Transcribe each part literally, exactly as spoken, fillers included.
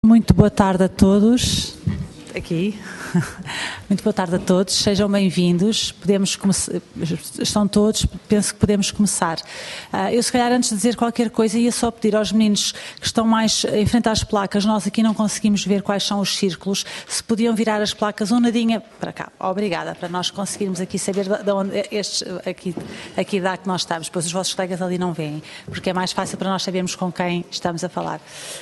Muito boa tarde a todos. Aqui. Muito boa tarde a todos. Sejam bem-vindos. Podemos começar. Estão todos. Penso que podemos começar. Uh, eu, se calhar, antes de dizer qualquer coisa, ia só pedir aos meninos que estão mais em frente às placas. Nós aqui não conseguimos ver quais são os círculos. Se podiam virar as placas um nadinha para cá. Obrigada, para nós conseguirmos aqui saber de onde estes aqui aqui dá que nós estamos. Pois os vossos colegas ali não veem, porque é mais fácil para nós sabermos com quem estamos a falar.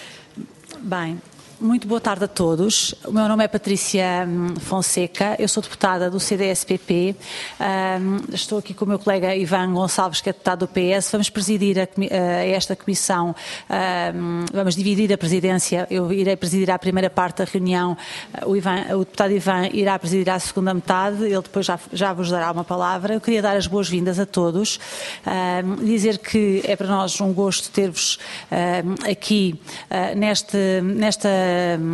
Bem, muito boa tarde a todos. O meu nome é Patrícia Fonseca, eu sou deputada do C D S P P, um, estou aqui com o meu colega Ivan Gonçalves, que é deputado do P S. Vamos presidir a, a esta comissão, um, vamos dividir a presidência. Eu irei presidir a primeira parte da reunião, o, Ivan, o deputado Ivan irá presidir a segunda metade, ele depois já, já vos dará uma palavra. Eu queria dar as boas-vindas a todos, um, dizer que é para nós um gosto ter-vos um, aqui uh, neste, nesta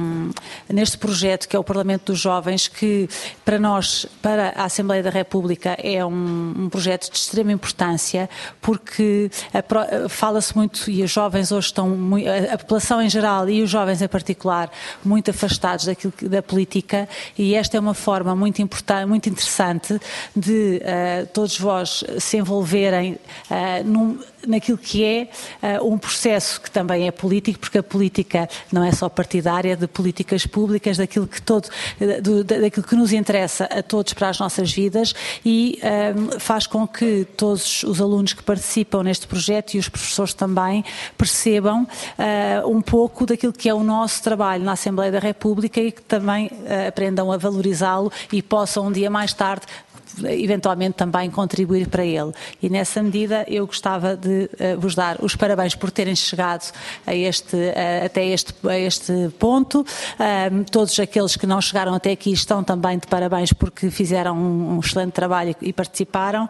neste projeto que é o Parlamento dos Jovens, que para nós, para a Assembleia da República, é um, um projeto de extrema importância, porque fala-se muito, e os jovens hoje estão, muito, a população em geral e os jovens em particular, muito afastados daquilo, da política, e esta é uma forma muito importante, muito interessante de uh, todos vós se envolverem uh, num naquilo que é uh, um processo que também é político, porque a política não é só partidária, de políticas públicas, daquilo que, todo, do, daquilo que nos interessa a todos para as nossas vidas, e um, faz com que todos os alunos que participam neste projeto e os professores também percebam uh, um pouco daquilo que é o nosso trabalho na Assembleia da República, e que também uh, aprendam a valorizá-lo e possam um dia mais tarde eventualmente também contribuir para ele. E nessa medida eu gostava de uh, vos dar os parabéns por terem chegado a este, uh, até este, a este ponto. Um, todos aqueles que não chegaram até aqui estão também de parabéns, porque fizeram um, um excelente trabalho e, e participaram.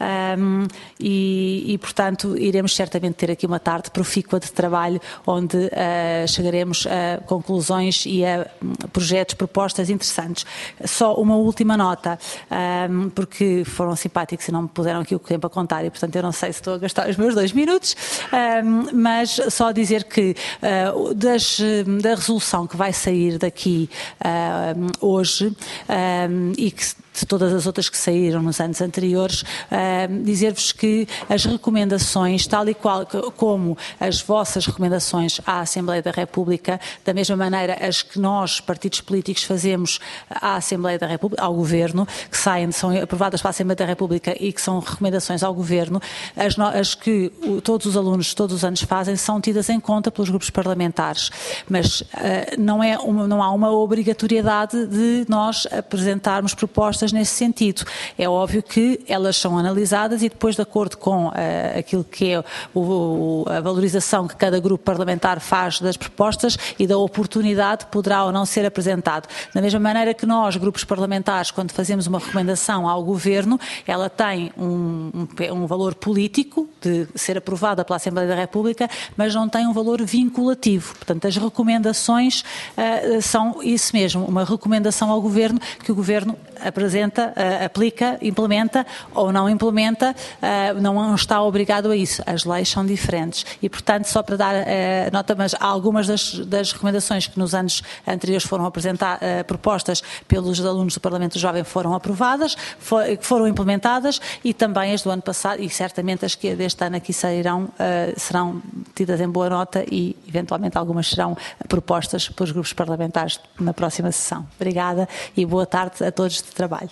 Um, e, e, portanto, iremos certamente ter aqui uma tarde profícua de trabalho, onde uh, chegaremos a conclusões e a um, projetos, propostas interessantes. Só uma última nota. Um, porque foram simpáticos e não me puseram aqui o tempo a contar, e portanto eu não sei se estou a gastar os meus dois minutos, um, mas só dizer que uh, das, da resolução que vai sair daqui uh, hoje, um, e que de todas as outras que saíram nos anos anteriores, uh, dizer-vos que as recomendações, tal e qual como as vossas recomendações à Assembleia da República, da mesma maneira as que nós, partidos políticos, fazemos à Assembleia da República, ao Governo, que saem, são aprovadas pela Assembleia da República e que são recomendações ao Governo, as, no, as que o, todos os alunos todos os anos fazem, são tidas em conta pelos grupos parlamentares, mas uh, não, é uma, não há uma obrigatoriedade de nós apresentarmos propostas nesse sentido. É óbvio que elas são analisadas e depois, de acordo com uh, aquilo que é o, o, a valorização que cada grupo parlamentar faz das propostas e da oportunidade, poderá ou não ser apresentado. Da mesma maneira que nós, grupos parlamentares, quando fazemos uma recomendação ao Governo, ela tem um, um, um valor político de ser aprovada pela Assembleia da República, mas não tem um valor vinculativo. Portanto, as recomendações uh, são isso mesmo, uma recomendação ao Governo, que o Governo apresenta, uh, aplica, implementa ou não implementa, uh, não está obrigado a isso. As leis são diferentes e, portanto, só para dar uh, nota, mas algumas das, das recomendações que nos anos anteriores foram apresentadas, uh, propostas pelos alunos do Parlamento Jovem foram aprovadas, for, foram implementadas, e também as do ano passado, e certamente as que deste ano aqui sairão, uh, serão tidas em boa nota, e eventualmente algumas serão propostas pelos grupos parlamentares na próxima sessão. Obrigada e boa tarde a todos de trabalho.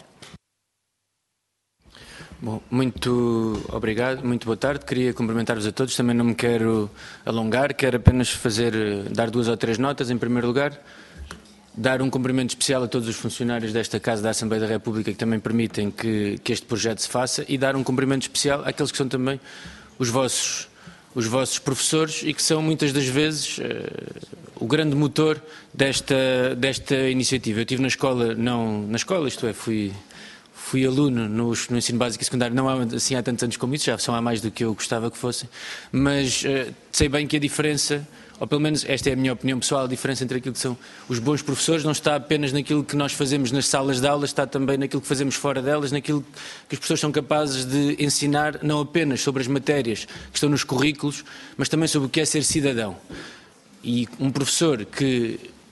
Bom, muito obrigado, muito boa tarde. Queria cumprimentar-vos a todos, também não me quero alongar, quero apenas fazer, dar duas ou três notas. Em primeiro lugar, dar um cumprimento especial a todos os funcionários desta Casa da Assembleia da República que também permitem que, que este projeto se faça, e dar um cumprimento especial àqueles que são também os vossos, os vossos professores, e que são muitas das vezes uh, o grande motor desta, desta iniciativa. Eu estive na escola, não na escola, isto é, fui... Fui aluno no, no ensino básico e secundário, não há, assim, há tantos anos como isso, já são há mais do que eu gostava que fossem, mas uh, sei bem que a diferença, ou pelo menos esta é a minha opinião pessoal, a diferença entre aquilo que são os bons professores não está apenas naquilo que nós fazemos nas salas de aulas, está também naquilo que fazemos fora delas, naquilo que os professores são capazes de ensinar, não apenas sobre as matérias que estão nos currículos, mas também sobre o que é ser cidadão. E um professor que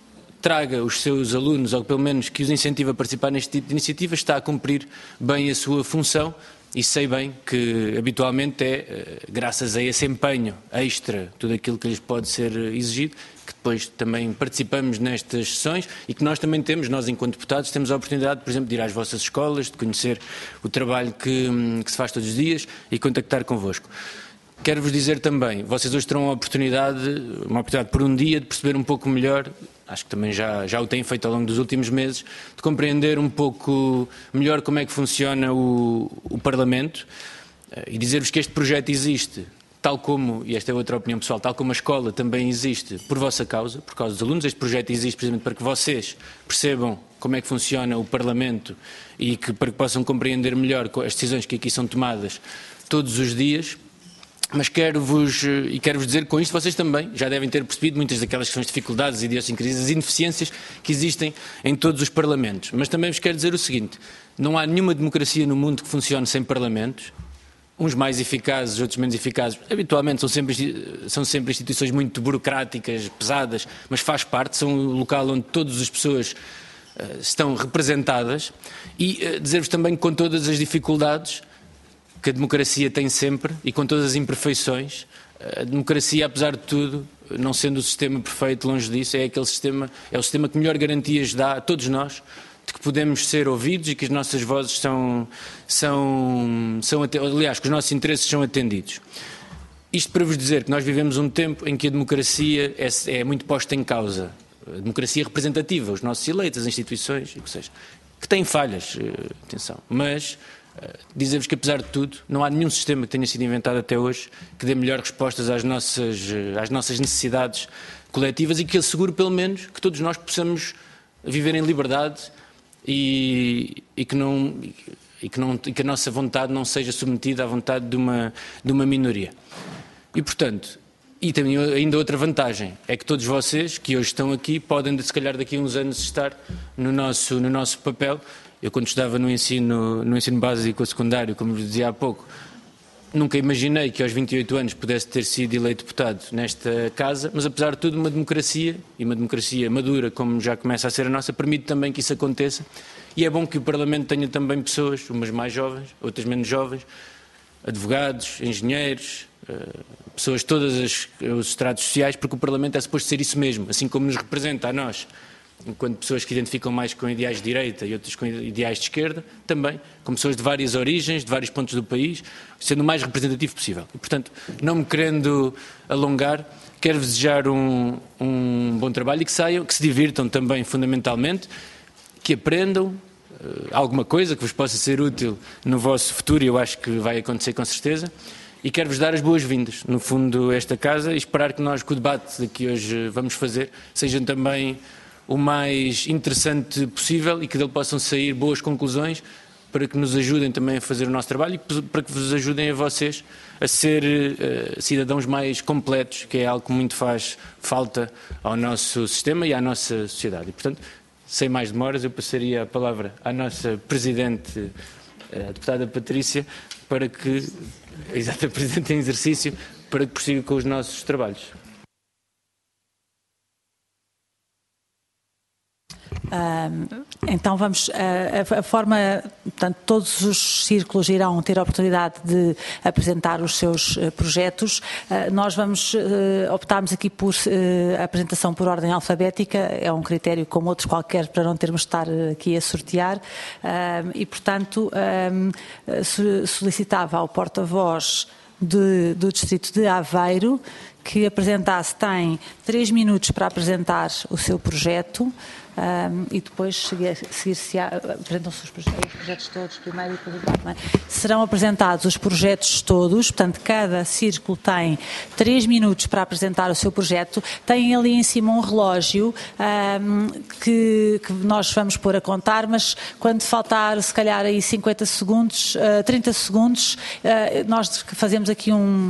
traga os seus alunos, ou pelo menos que os incentive a participar neste tipo de iniciativas, está a cumprir bem a sua função. E sei bem que habitualmente é, graças a esse empenho extra, tudo aquilo que lhes pode ser exigido, que depois também participamos nestas sessões e que nós também temos, nós enquanto deputados, temos a oportunidade, por exemplo, de ir às vossas escolas, de conhecer o trabalho que, que se faz todos os dias e contactar convosco. Quero-vos dizer também, vocês hoje terão a oportunidade, uma oportunidade por um dia, de perceber um pouco melhor, acho que também já, já o têm feito ao longo dos últimos meses, de compreender um pouco melhor como é que funciona o, o Parlamento e dizer-vos que este projeto existe, tal como, e esta é outra opinião pessoal, tal como a escola também existe por vossa causa, por causa dos alunos. Este projeto existe precisamente para que vocês percebam como é que funciona o Parlamento e que, para que possam compreender melhor as decisões que aqui são tomadas todos os dias. Mas quero-vos, e quero-vos dizer que com isto vocês também já devem ter percebido muitas daquelas que são as dificuldades, idiosincrasias, as ineficiências que existem em todos os parlamentos. Mas também vos quero dizer o seguinte, não há nenhuma democracia no mundo que funcione sem parlamentos, uns mais eficazes, outros menos eficazes. Habitualmente são sempre, são sempre instituições muito burocráticas, pesadas, mas faz parte, são um local onde todas as pessoas uh, estão representadas. E uh, dizer-vos também que com todas as dificuldades que a democracia tem sempre e com todas as imperfeições, a democracia, apesar de tudo, não sendo o sistema perfeito, longe disso, é aquele sistema, é o sistema que melhor garantias dá a todos nós, de que podemos ser ouvidos e que as nossas vozes são, são, são aliás, que os nossos interesses são atendidos. Isto para vos dizer que nós vivemos um tempo em que a democracia é, é muito posta em causa. A democracia representativa, os nossos eleitos, as instituições, o que seja, que têm falhas, atenção, mas dizer-vos que, apesar de tudo, não há nenhum sistema que tenha sido inventado até hoje que dê melhores respostas às nossas, às nossas necessidades coletivas e que assegure, pelo menos, que todos nós possamos viver em liberdade e, e, que, não, e, que, não, e que a nossa vontade não seja submetida à vontade de uma, de uma minoria. E, portanto, e tem ainda outra vantagem, é que todos vocês que hoje estão aqui podem, se calhar, daqui a uns anos estar no nosso, no nosso papel. Eu, quando estudava no ensino, no ensino básico ou secundário, como vos dizia há pouco, nunca imaginei que aos vinte e oito anos pudesse ter sido eleito deputado nesta casa, mas apesar de tudo, uma democracia, e uma democracia madura, como já começa a ser a nossa, permite também que isso aconteça. E é bom que o Parlamento tenha também pessoas, umas mais jovens, outras menos jovens, advogados, engenheiros, pessoas de todos os estratos sociais, porque o Parlamento é suposto ser isso mesmo, assim como nos representa a nós, enquanto pessoas que identificam mais com ideais de direita e outras com ideais de esquerda, também com pessoas de várias origens, de vários pontos do país, sendo o mais representativo possível. E, portanto, não me querendo alongar, quero desejar um, um bom trabalho e que saiam, que se divirtam também fundamentalmente, que aprendam uh, alguma coisa que vos possa ser útil no vosso futuro, e eu acho que vai acontecer com certeza, e quero-vos dar as boas-vindas, no fundo, a esta casa, e esperar que nós, com o debate que hoje vamos fazer, sejam também o mais interessante possível e que dele possam sair boas conclusões para que nos ajudem também a fazer o nosso trabalho e para que vos ajudem a vocês a ser uh, cidadãos mais completos, que é algo que muito faz falta ao nosso sistema e à nossa sociedade. E, portanto, sem mais demoras, eu passaria a palavra à nossa Presidente, a deputada Patrícia, para que, exato, a Presidente em exercício, para que prossiga com os nossos trabalhos. Uh, então vamos, uh, a, a forma, portanto, todos os círculos irão ter a oportunidade de apresentar os seus uh, projetos. Uh, nós vamos, uh, optámos aqui por uh, a apresentação por ordem alfabética, é um critério como outros qualquer para não termos de estar aqui a sortear uh, e, portanto, uh, solicitava ao porta-voz de, do distrito de Aveiro que apresentasse, tem três minutos para apresentar o seu projeto. Um, e depois seguir-se apresentam-se os projetos, os projetos todos primeiro e depois o debate, não é? Serão apresentados os projetos todos, portanto cada círculo tem três minutos para apresentar o seu projeto. Tem ali em cima um relógio um, que, que nós vamos pôr a contar, mas quando faltar se calhar aí cinquenta segundos, uh, trinta segundos, uh, nós fazemos aqui um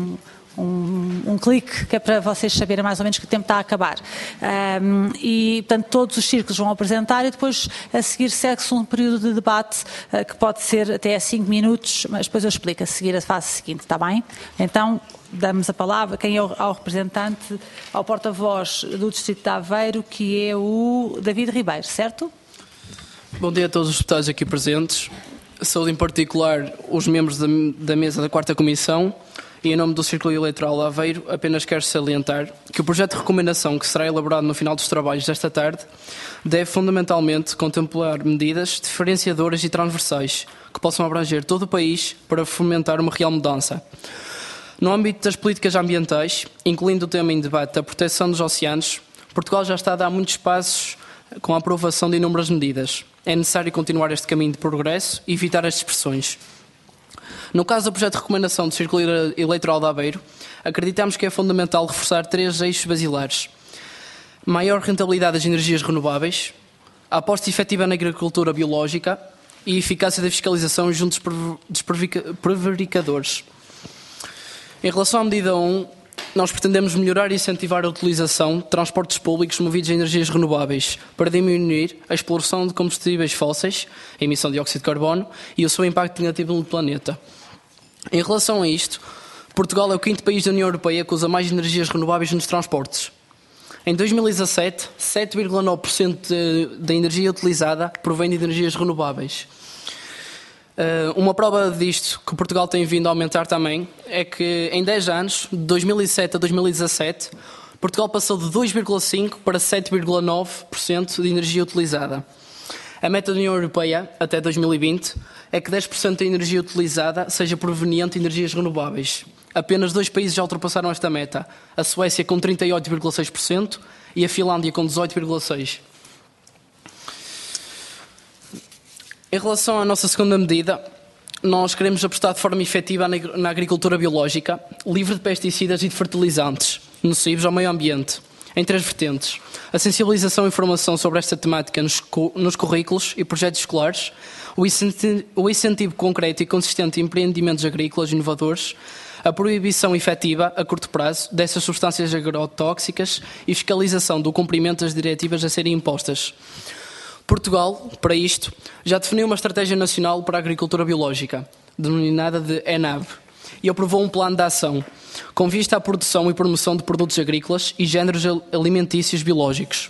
um, um clique, que é para vocês saberem mais ou menos que o tempo está a acabar. Um, e, portanto, todos os círculos vão apresentar e depois, a seguir, segue-se um período de debate uh, que pode ser até cinco minutos, mas depois eu explico a seguir a fase seguinte, está bem? Então, damos a palavra quem é o, ao representante, ao porta-voz do Distrito de Aveiro, que é o David Ribeiro, certo? Bom dia a todos os deputados aqui presentes. Saúdo em particular os membros da, da mesa da quarta Comissão e em nome do Círculo Eleitoral de Aveiro apenas quero salientar que o projeto de recomendação que será elaborado no final dos trabalhos desta tarde deve fundamentalmente contemplar medidas diferenciadoras e transversais que possam abranger todo o país para fomentar uma real mudança. No âmbito das políticas ambientais, incluindo o tema em debate da proteção dos oceanos, Portugal já está a dar muitos passos com a aprovação de inúmeras medidas. É necessário continuar este caminho de progresso e evitar as dispersões. No caso do projeto de recomendação do Círculo Eleitoral de Aveiro, acreditamos que é fundamental reforçar três eixos basilares. Maior rentabilidade das energias renováveis, a aposta efetiva na agricultura biológica e a eficácia da fiscalização junto dos prevaricadores. Em relação à medida um, nós pretendemos melhorar e incentivar a utilização de transportes públicos movidos a energias renováveis para diminuir a exploração de combustíveis fósseis, a emissão de dióxido de carbono e o seu impacto negativo no planeta. Em relação a isto, Portugal é o quinto país da União Europeia que usa mais energias renováveis nos transportes. Em dois mil e dezassete, sete vírgula nove por cento da energia utilizada provém de energias renováveis. Uma prova disto que Portugal tem vindo a aumentar também é que em dez anos, de dois mil e sete a dois mil e dezassete, Portugal passou de dois vírgula cinco por cento para sete vírgula nove por cento de energia utilizada. A meta da União Europeia, até dois mil e vinte, é que dez por cento da energia utilizada seja proveniente de energias renováveis. Apenas dois países já ultrapassaram esta meta, a Suécia com trinta e oito vírgula seis por cento e a Finlândia com dezoito vírgula seis por cento. Em relação à nossa segunda medida, nós queremos apostar de forma efetiva na agricultura biológica, livre de pesticidas e de fertilizantes nocivos ao meio ambiente, em três vertentes. A sensibilização e informação sobre esta temática nos, nos currículos e projetos escolares, o incentivo, o incentivo concreto e consistente em empreendimentos agrícolas inovadores, a proibição efetiva, a curto prazo, dessas substâncias agrotóxicas e fiscalização do cumprimento das diretivas a serem impostas. Portugal, para isto, já definiu uma estratégia nacional para a agricultura biológica, denominada de ENAB, e aprovou um plano de ação, com vista à produção e promoção de produtos agrícolas e géneros alimentícios biológicos.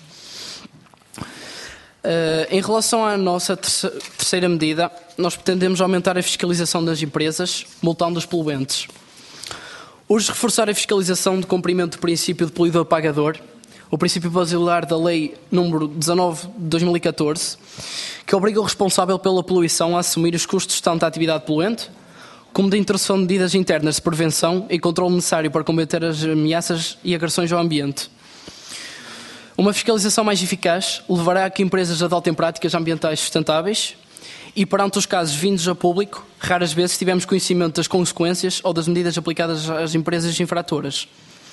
Uh, em relação à nossa terceira medida, nós pretendemos aumentar a fiscalização das empresas, multando os poluentes. Urge reforçar a fiscalização do cumprimento do princípio de poluidor-pagador, o princípio basilar da Lei número dezanove de dois mil e catorze, que obriga o responsável pela poluição a assumir os custos tanto da atividade poluente, como da introdução de medidas internas de prevenção e controle necessário para combater as ameaças e agressões ao ambiente. Uma fiscalização mais eficaz levará a que empresas adotem práticas ambientais sustentáveis e, perante os casos vindos a público, raras vezes tivemos conhecimento das consequências ou das medidas aplicadas às empresas infratoras.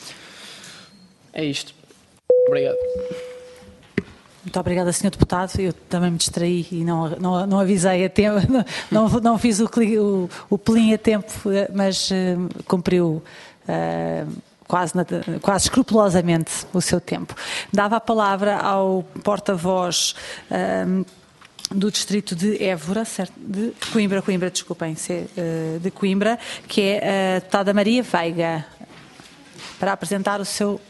É isto. Obrigado. Muito obrigada, senhor Deputado. Eu também me distraí e não, não, não avisei a tempo, não, não fiz o, o, o pelim a tempo, mas uh, cumpriu uh, quase, quase escrupulosamente o seu tempo. Dava a palavra ao porta-voz uh, do Distrito de Évora, certo? De Coimbra, Coimbra, desculpem, uh, de Coimbra, que é a deputada Maria Veiga, para apresentar o seu...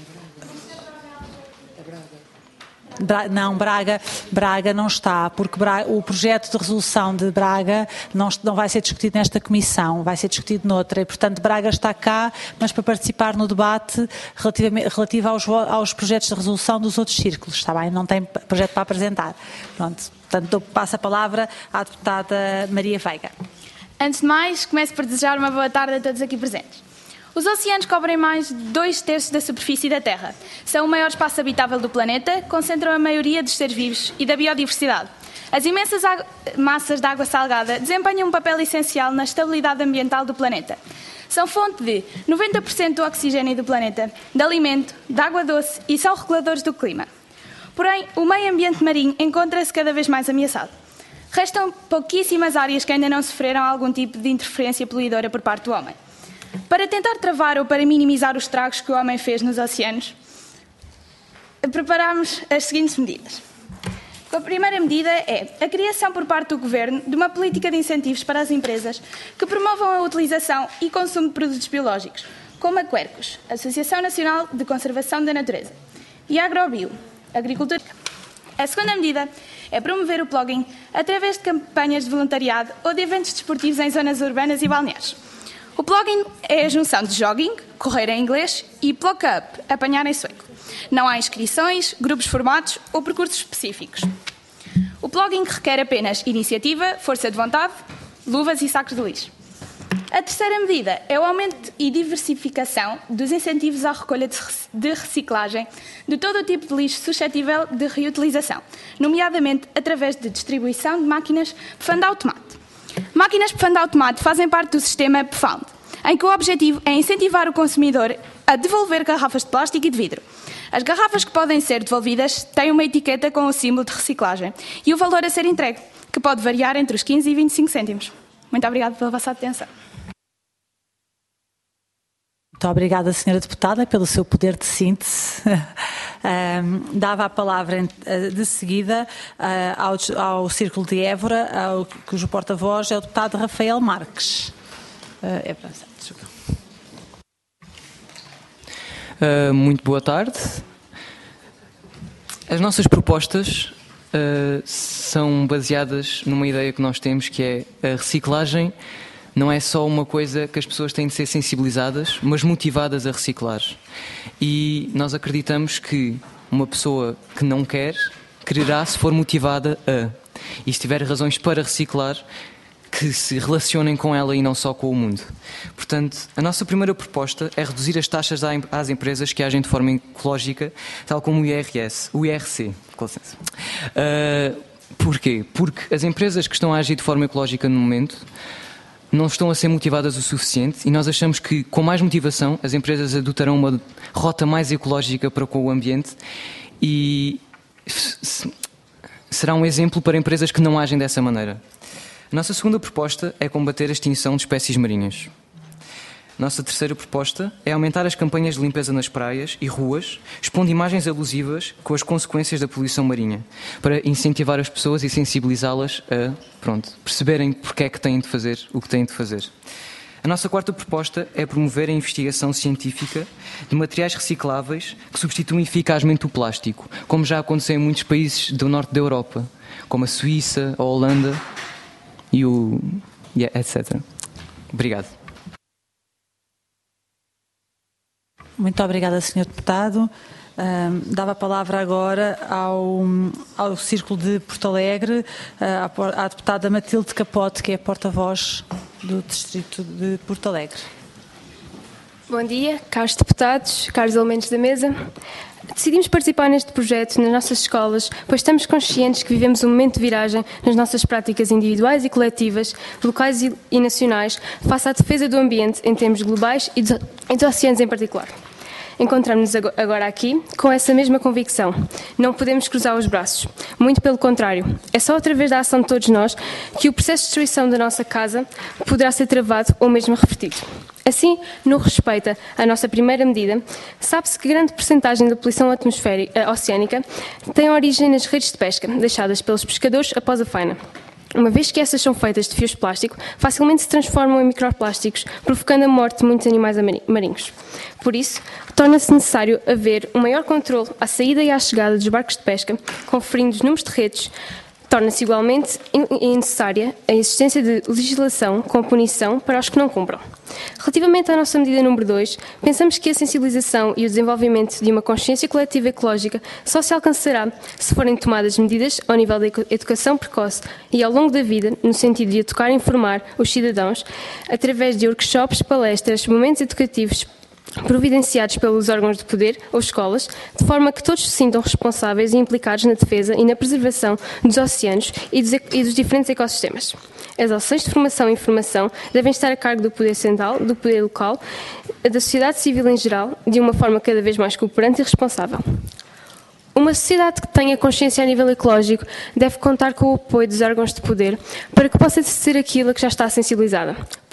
Bra- não, Braga, Braga não está, porque Braga, o projeto de resolução de Braga não, não vai ser discutido nesta comissão, vai ser discutido noutra, e portanto Braga está cá, mas para participar no debate relativo aos, aos projetos de resolução dos outros círculos, está bem? Não tem projeto para apresentar. Pronto, portanto passo a palavra à deputada Maria Veiga. Antes de mais, começo por desejar uma boa tarde a todos aqui presentes. Os oceanos cobrem mais de dois terços da superfície da Terra. São o maior espaço habitável do planeta, concentram a maioria dos seres vivos e da biodiversidade. As imensas massas de água salgada desempenham um papel essencial na estabilidade ambiental do planeta. São fonte de noventa por cento do oxigênio do planeta, de alimento, de água doce e são reguladores do clima. Porém, o meio ambiente marinho encontra-se cada vez mais ameaçado. Restam pouquíssimas áreas que ainda não sofreram algum tipo de interferência poluidora por parte do homem. Para tentar travar ou para minimizar os estragos que o homem fez nos oceanos, preparámos as seguintes medidas. A primeira medida é a criação por parte do Governo de uma política de incentivos para as empresas que promovam a utilização e consumo de produtos biológicos, como a Quercus, Associação Nacional de Conservação da Natureza, e a Agrobio, Agricultura. A segunda medida é promover o plogging através de campanhas de voluntariado ou de eventos desportivos em zonas urbanas e balneares. O plogging é a junção de jogging, correr em inglês, e plug-up, apanhar em sueco. Não há inscrições, grupos formados ou percursos específicos. O plogging requer apenas iniciativa, força de vontade, luvas e sacos de lixo. A terceira medida é o aumento e diversificação dos incentivos à recolha de reciclagem de todo o tipo de lixo suscetível de reutilização, nomeadamente através de distribuição de máquinas P F A N D automático. Máquinas P F A N D automático fazem parte do sistema P F A N D, em que o objetivo é incentivar o consumidor a devolver garrafas de plástico e de vidro. As garrafas que podem ser devolvidas têm uma etiqueta com o símbolo de reciclagem e o valor a ser entregue, que pode variar entre os quinze e vinte e cinco cêntimos. Muito obrigada pela vossa atenção. Muito obrigada, senhora Deputada, pelo seu poder de síntese. Um, dava a palavra de seguida uh, ao, ao Círculo de Évora, ao, cujo porta-voz é o deputado Rafael Marques. Uh, é para... Uh, muito boa tarde. As nossas propostas uh, são baseadas numa ideia que nós temos, que é a reciclagem não é só uma coisa que as pessoas têm de ser sensibilizadas, mas motivadas a reciclar. E nós acreditamos que uma pessoa que não quer, quererá se for motivada a. E se tiver razões para reciclar, que se relacionem com ela e não só com o mundo. Portanto, a nossa primeira proposta é reduzir as taxas às empresas que agem de forma ecológica, tal como o I R S, o I R C, com licença. Uh, porquê? Porque as empresas que estão a agir de forma ecológica no momento não estão a ser motivadas o suficiente e nós achamos que, com mais motivação, as empresas adotarão uma rota mais ecológica para com o ambiente e será um exemplo para empresas que não agem dessa maneira. A nossa segunda proposta é combater a extinção de espécies marinhas. Nossa terceira proposta é aumentar as campanhas de limpeza nas praias e ruas, expondo imagens alusivas com as consequências da poluição marinha, para incentivar as pessoas e sensibilizá-las a, pronto, perceberem porque é que têm de fazer o que têm de fazer. A nossa quarta proposta é promover a investigação científica de materiais recicláveis que substituem eficazmente o plástico, como já aconteceu em muitos países do norte da Europa, como a Suíça, a Holanda e o... Yeah, etcétera. Obrigado. Muito obrigada, senhor Deputado. Um, dava a palavra agora ao, ao Círculo de Porto Alegre, uh, à, à deputada Matilde Capote, que é a porta-voz do Distrito de Porto Alegre. Bom dia, caros deputados, caros elementos da mesa. Decidimos participar neste projeto nas nossas escolas, pois estamos conscientes que vivemos um momento de viragem nas nossas práticas individuais e coletivas, locais e nacionais, face à defesa do ambiente em termos globais e dos, e dos oceanos em particular. Encontramos-nos agora aqui com essa mesma convicção. Não podemos cruzar os braços. Muito pelo contrário. É só através da ação de todos nós que o processo de destruição da nossa casa poderá ser travado ou mesmo revertido. Assim, no que respeita à nossa primeira medida, sabe-se que grande percentagem da poluição atmosférica, oceânica tem origem nas redes de pesca, deixadas pelos pescadores após a faina. Uma vez que essas são feitas de fios de plástico, facilmente se transformam em microplásticos, provocando a morte de muitos animais marinhos. Por isso, torna-se necessário haver um maior controle à saída e à chegada dos barcos de pesca, conferindo os números de redes. Torna-se igualmente necessária a existência de legislação com punição para os que não cumpram. Relativamente à nossa medida número dois, pensamos que a sensibilização e o desenvolvimento de uma consciência coletiva ecológica só se alcançará se forem tomadas medidas ao nível da educação precoce e ao longo da vida, no sentido de educar e informar os cidadãos através de workshops, palestras, momentos educativos providenciados pelos órgãos de poder ou escolas, de forma que todos se sintam responsáveis e implicados na defesa e na preservação dos oceanos e dos, e dos diferentes ecossistemas. As ações de formação e informação devem estar a cargo do poder central, do poder local, da sociedade civil em geral, de uma forma cada vez mais cooperante e responsável. Uma sociedade que tenha consciência a nível ecológico deve contar com o apoio dos órgãos de poder para que possa ser aquilo que já está sensibilizada.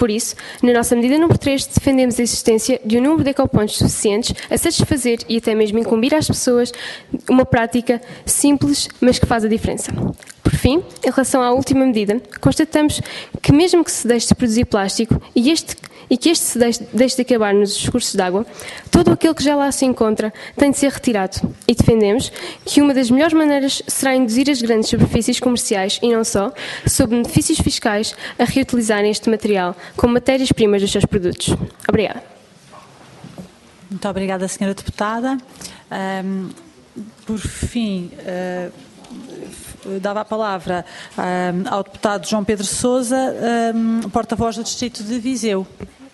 Por isso, na nossa medida número três, defendemos a existência de um número de ecopontos suficientes a satisfazer e até mesmo incumbir às pessoas uma prática simples, mas que faz a diferença. Por fim, em relação à última medida, constatamos que mesmo que se deixe de produzir plástico e, este, e que este se deixe, deixe de acabar nos cursos de água, todo aquilo que já lá se encontra tem de ser retirado. E defendemos que uma das melhores maneiras será induzir as grandes superfícies comerciais, e não só, sob benefícios fiscais, a reutilizarem este material como matérias-primas dos seus produtos. Obrigada. Muito obrigada, senhora Deputada. Um, por fim, uh, dava a palavra um, ao deputado João Pedro Sousa, um, porta-voz do Distrito de Viseu.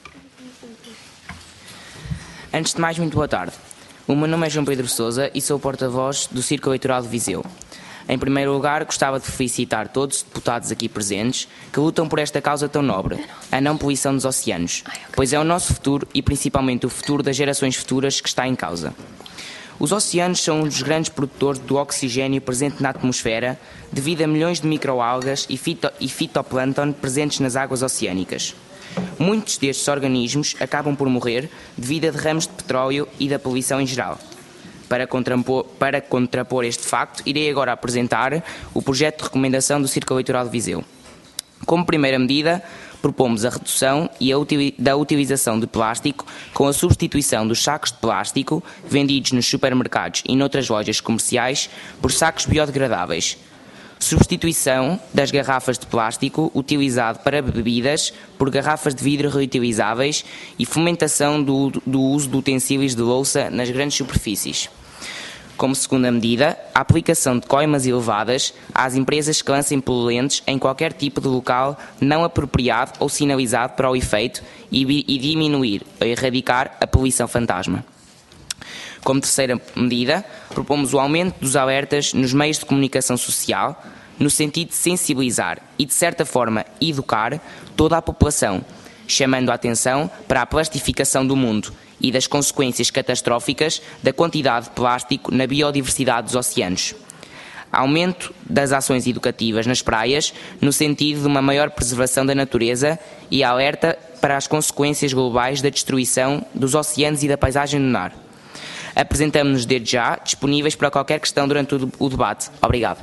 Antes de mais, muito boa tarde. O meu nome é João Pedro Sousa e sou porta-voz do Círculo Eleitoral de Viseu. Em primeiro lugar, gostava de felicitar todos os deputados aqui presentes que lutam por esta causa tão nobre, a não poluição dos oceanos, pois é o nosso futuro e principalmente o futuro das gerações futuras que está em causa. Os oceanos são um dos grandes produtores do oxigênio presente na atmosfera devido a milhões de microalgas e, fito, e fitoplâncton presentes nas águas oceânicas. Muitos destes organismos acabam por morrer devido a derrames de petróleo e da poluição em geral. Para contrapor, para contrapor este facto, irei agora apresentar o projeto de recomendação do Círculo Eleitoral de Viseu. Como primeira medida, propomos a redução e a util, da utilização de plástico com a substituição dos sacos de plástico vendidos nos supermercados e noutras lojas comerciais por sacos biodegradáveis. Substituição das garrafas de plástico utilizado para bebidas por garrafas de vidro reutilizáveis e fomentação do, do uso de utensílios de louça nas grandes superfícies. Como segunda medida, a aplicação de coimas elevadas às empresas que lancem poluentes em qualquer tipo de local não apropriado ou sinalizado para o efeito e, e diminuir ou erradicar a poluição fantasma. Como terceira medida, propomos o aumento dos alertas nos meios de comunicação social, no sentido de sensibilizar e, de certa forma, educar toda a população, chamando a atenção para a plastificação do mundo e das consequências catastróficas da quantidade de plástico na biodiversidade dos oceanos. Aumento das ações educativas nas praias, no sentido de uma maior preservação da natureza e alerta para as consequências globais da destruição dos oceanos e da paisagem lunar. Apresentamos-nos desde já disponíveis para qualquer questão durante o debate. Obrigado.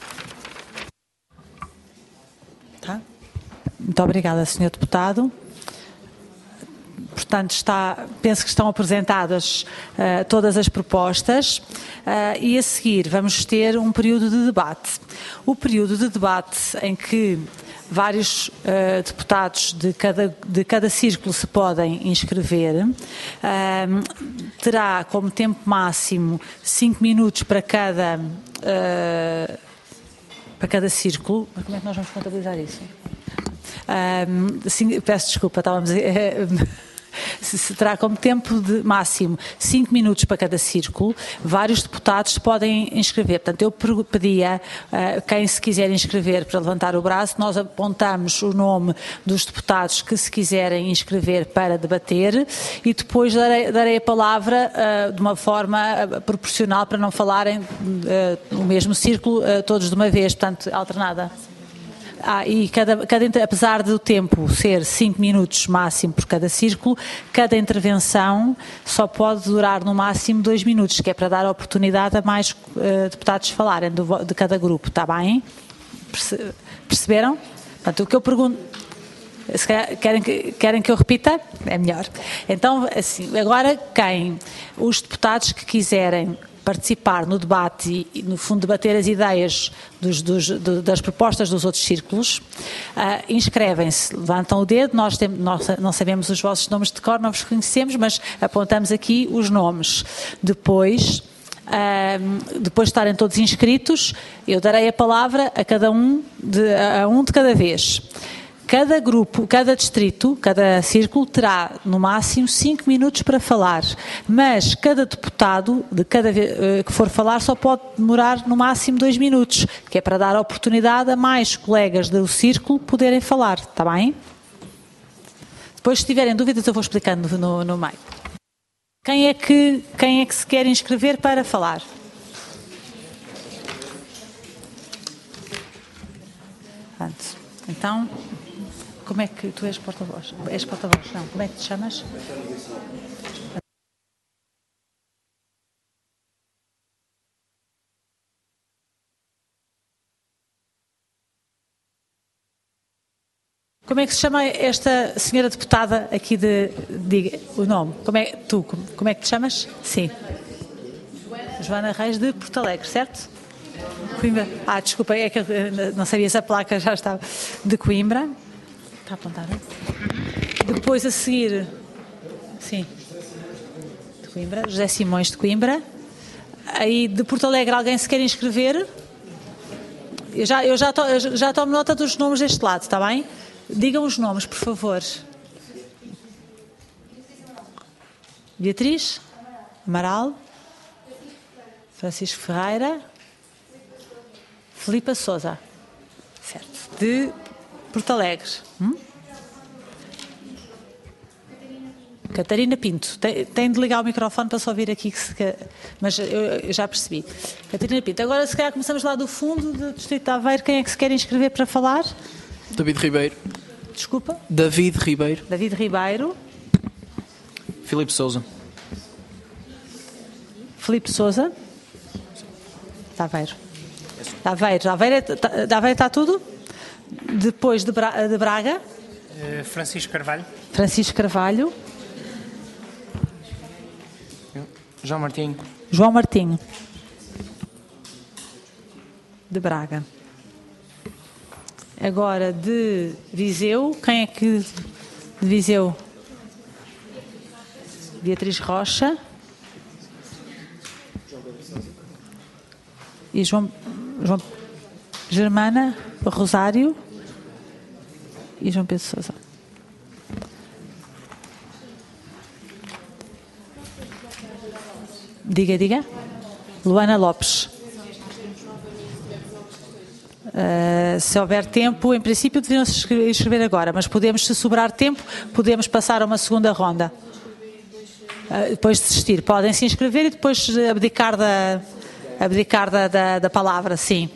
Tá. Muito obrigada, senhor Deputado. Portanto, está, penso que estão apresentadas uh, todas as propostas uh, e a seguir vamos ter um período de debate. O período de debate em que vários uh, deputados de cada, de cada círculo se podem inscrever, uh, terá como tempo máximo cinco minutos para cada, uh, para cada círculo. Mas como é que nós vamos contabilizar isso? Uh, sim, peço desculpa, estávamos a... Uh, se terá como tempo de máximo cinco minutos para cada círculo, vários deputados se podem inscrever. Portanto, eu pedia uh, quem se quiser inscrever para levantar o braço, nós apontamos o nome dos deputados que se quiserem inscrever para debater e depois darei, darei a palavra uh, de uma forma uh, proporcional para não falarem uh, no mesmo círculo uh, todos de uma vez, portanto, alternada. Ah, e cada, cada, apesar do tempo ser cinco minutos máximo por cada círculo, cada intervenção só pode durar no máximo dois minutos, que é para dar a oportunidade a mais uh, deputados falarem do, de cada grupo, está bem? Perce, perceberam? Portanto, o que eu pergunto... Se querem, querem que eu repita? É melhor. Então, assim, agora quem? Os deputados que quiserem participar no debate e, no fundo, debater as ideias dos, dos, das propostas dos outros círculos, uh, inscrevem-se, levantam o dedo, nós, tem, nós não sabemos os vossos nomes de cor, não vos conhecemos, mas apontamos aqui os nomes. Depois, uh, depois de estarem todos inscritos, eu darei a palavra a cada um, de, a um de cada vez. Cada grupo, cada distrito, cada círculo terá no máximo cinco minutos para falar, mas cada deputado de cada uh, que for falar só pode demorar no máximo dois minutos, que é para dar a oportunidade a mais colegas do círculo poderem falar, está bem? Depois, se tiverem dúvidas, eu vou explicando no, no meio. Quem é que, quem é que se quer inscrever para falar? Então... como é que tu és porta-voz? És porta-voz, não. Como é que te chamas? Como é que se chama esta senhora deputada aqui de, diga o nome? Como é tu? Como, como é que te chamas? Sim. Joana Reis de Porto Alegre, certo? Coimbra. Ah, desculpa, é que eu não sabia se a placa já estava. De Coimbra. Está apontada? Depois a seguir, sim, de Coimbra, José Simões de Coimbra. Aí de Porto Alegre alguém se quer inscrever? Eu já, eu já, to, eu já tomo nota dos nomes deste lado, está bem? Digam os nomes, por favor. Beatriz Amaral, Francisco Ferreira, Filipa Sousa, certo, de Porto Alegre. Hum? Catarina Pinto. Tem, tem de ligar o microfone para só ouvir aqui, que se, que, mas eu, eu já percebi. Catarina Pinto. Agora, se calhar, começamos lá do fundo do Distrito de Aveiro. Quem é que se quer inscrever para falar? David Ribeiro. Desculpa? David Ribeiro. David Ribeiro. Filipe Sousa. Filipe Sousa. De Aveiro. De Aveiro. De Aveiro, de Aveiro está tudo? Depois de, Bra de Braga. Uh, Francisco Carvalho. Francisco Carvalho. João Martinho. João Martinho. De Braga. Agora de Viseu. Quem é que de Viseu? Beatriz Rocha. E João, João Germana Rosário e João Pedro Sousa. Diga, diga. Luana Lopes. Uh, se houver tempo, em princípio deveriam se inscrever agora, mas podemos, se sobrar tempo, podemos passar a uma segunda ronda. Uh, depois de desistir, podem se inscrever e depois abdicar da, abdicar da, da, da palavra, sim.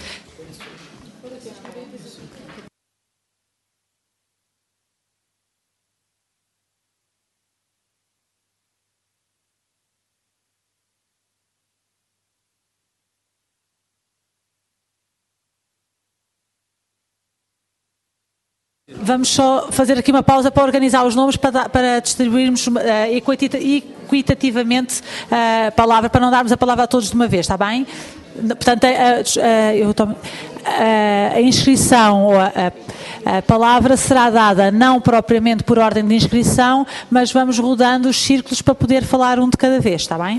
Vamos só fazer aqui uma pausa para organizar os nomes, para, para distribuirmos uh, equitativamente a palavra, para não darmos a palavra a todos de uma vez, está bem? Portanto, uh, uh, eu tomo, uh, a inscrição, ou a, a, a palavra será dada não propriamente por ordem de inscrição, mas vamos rodando os círculos para poder falar um de cada vez, está bem?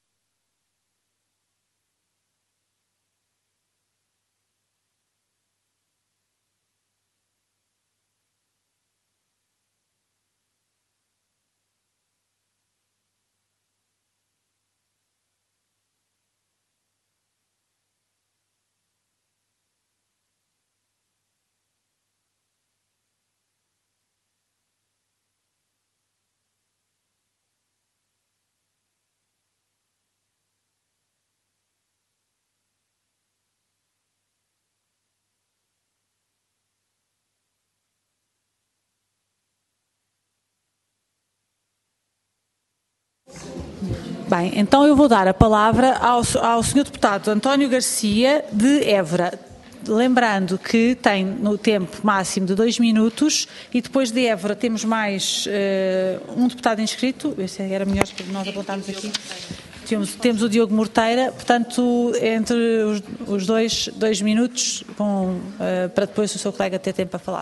Bem, então eu vou dar a palavra ao, ao senhor deputado António Garcia de Évora, lembrando que tem no tempo máximo de dois minutos e depois de Évora temos mais uh, um deputado inscrito, esse era melhor para nós apontarmos aqui, temos, temos o Diogo Morteira, portanto entre os, os dois, dois minutos com, uh, para depois o seu colega ter tempo para falar.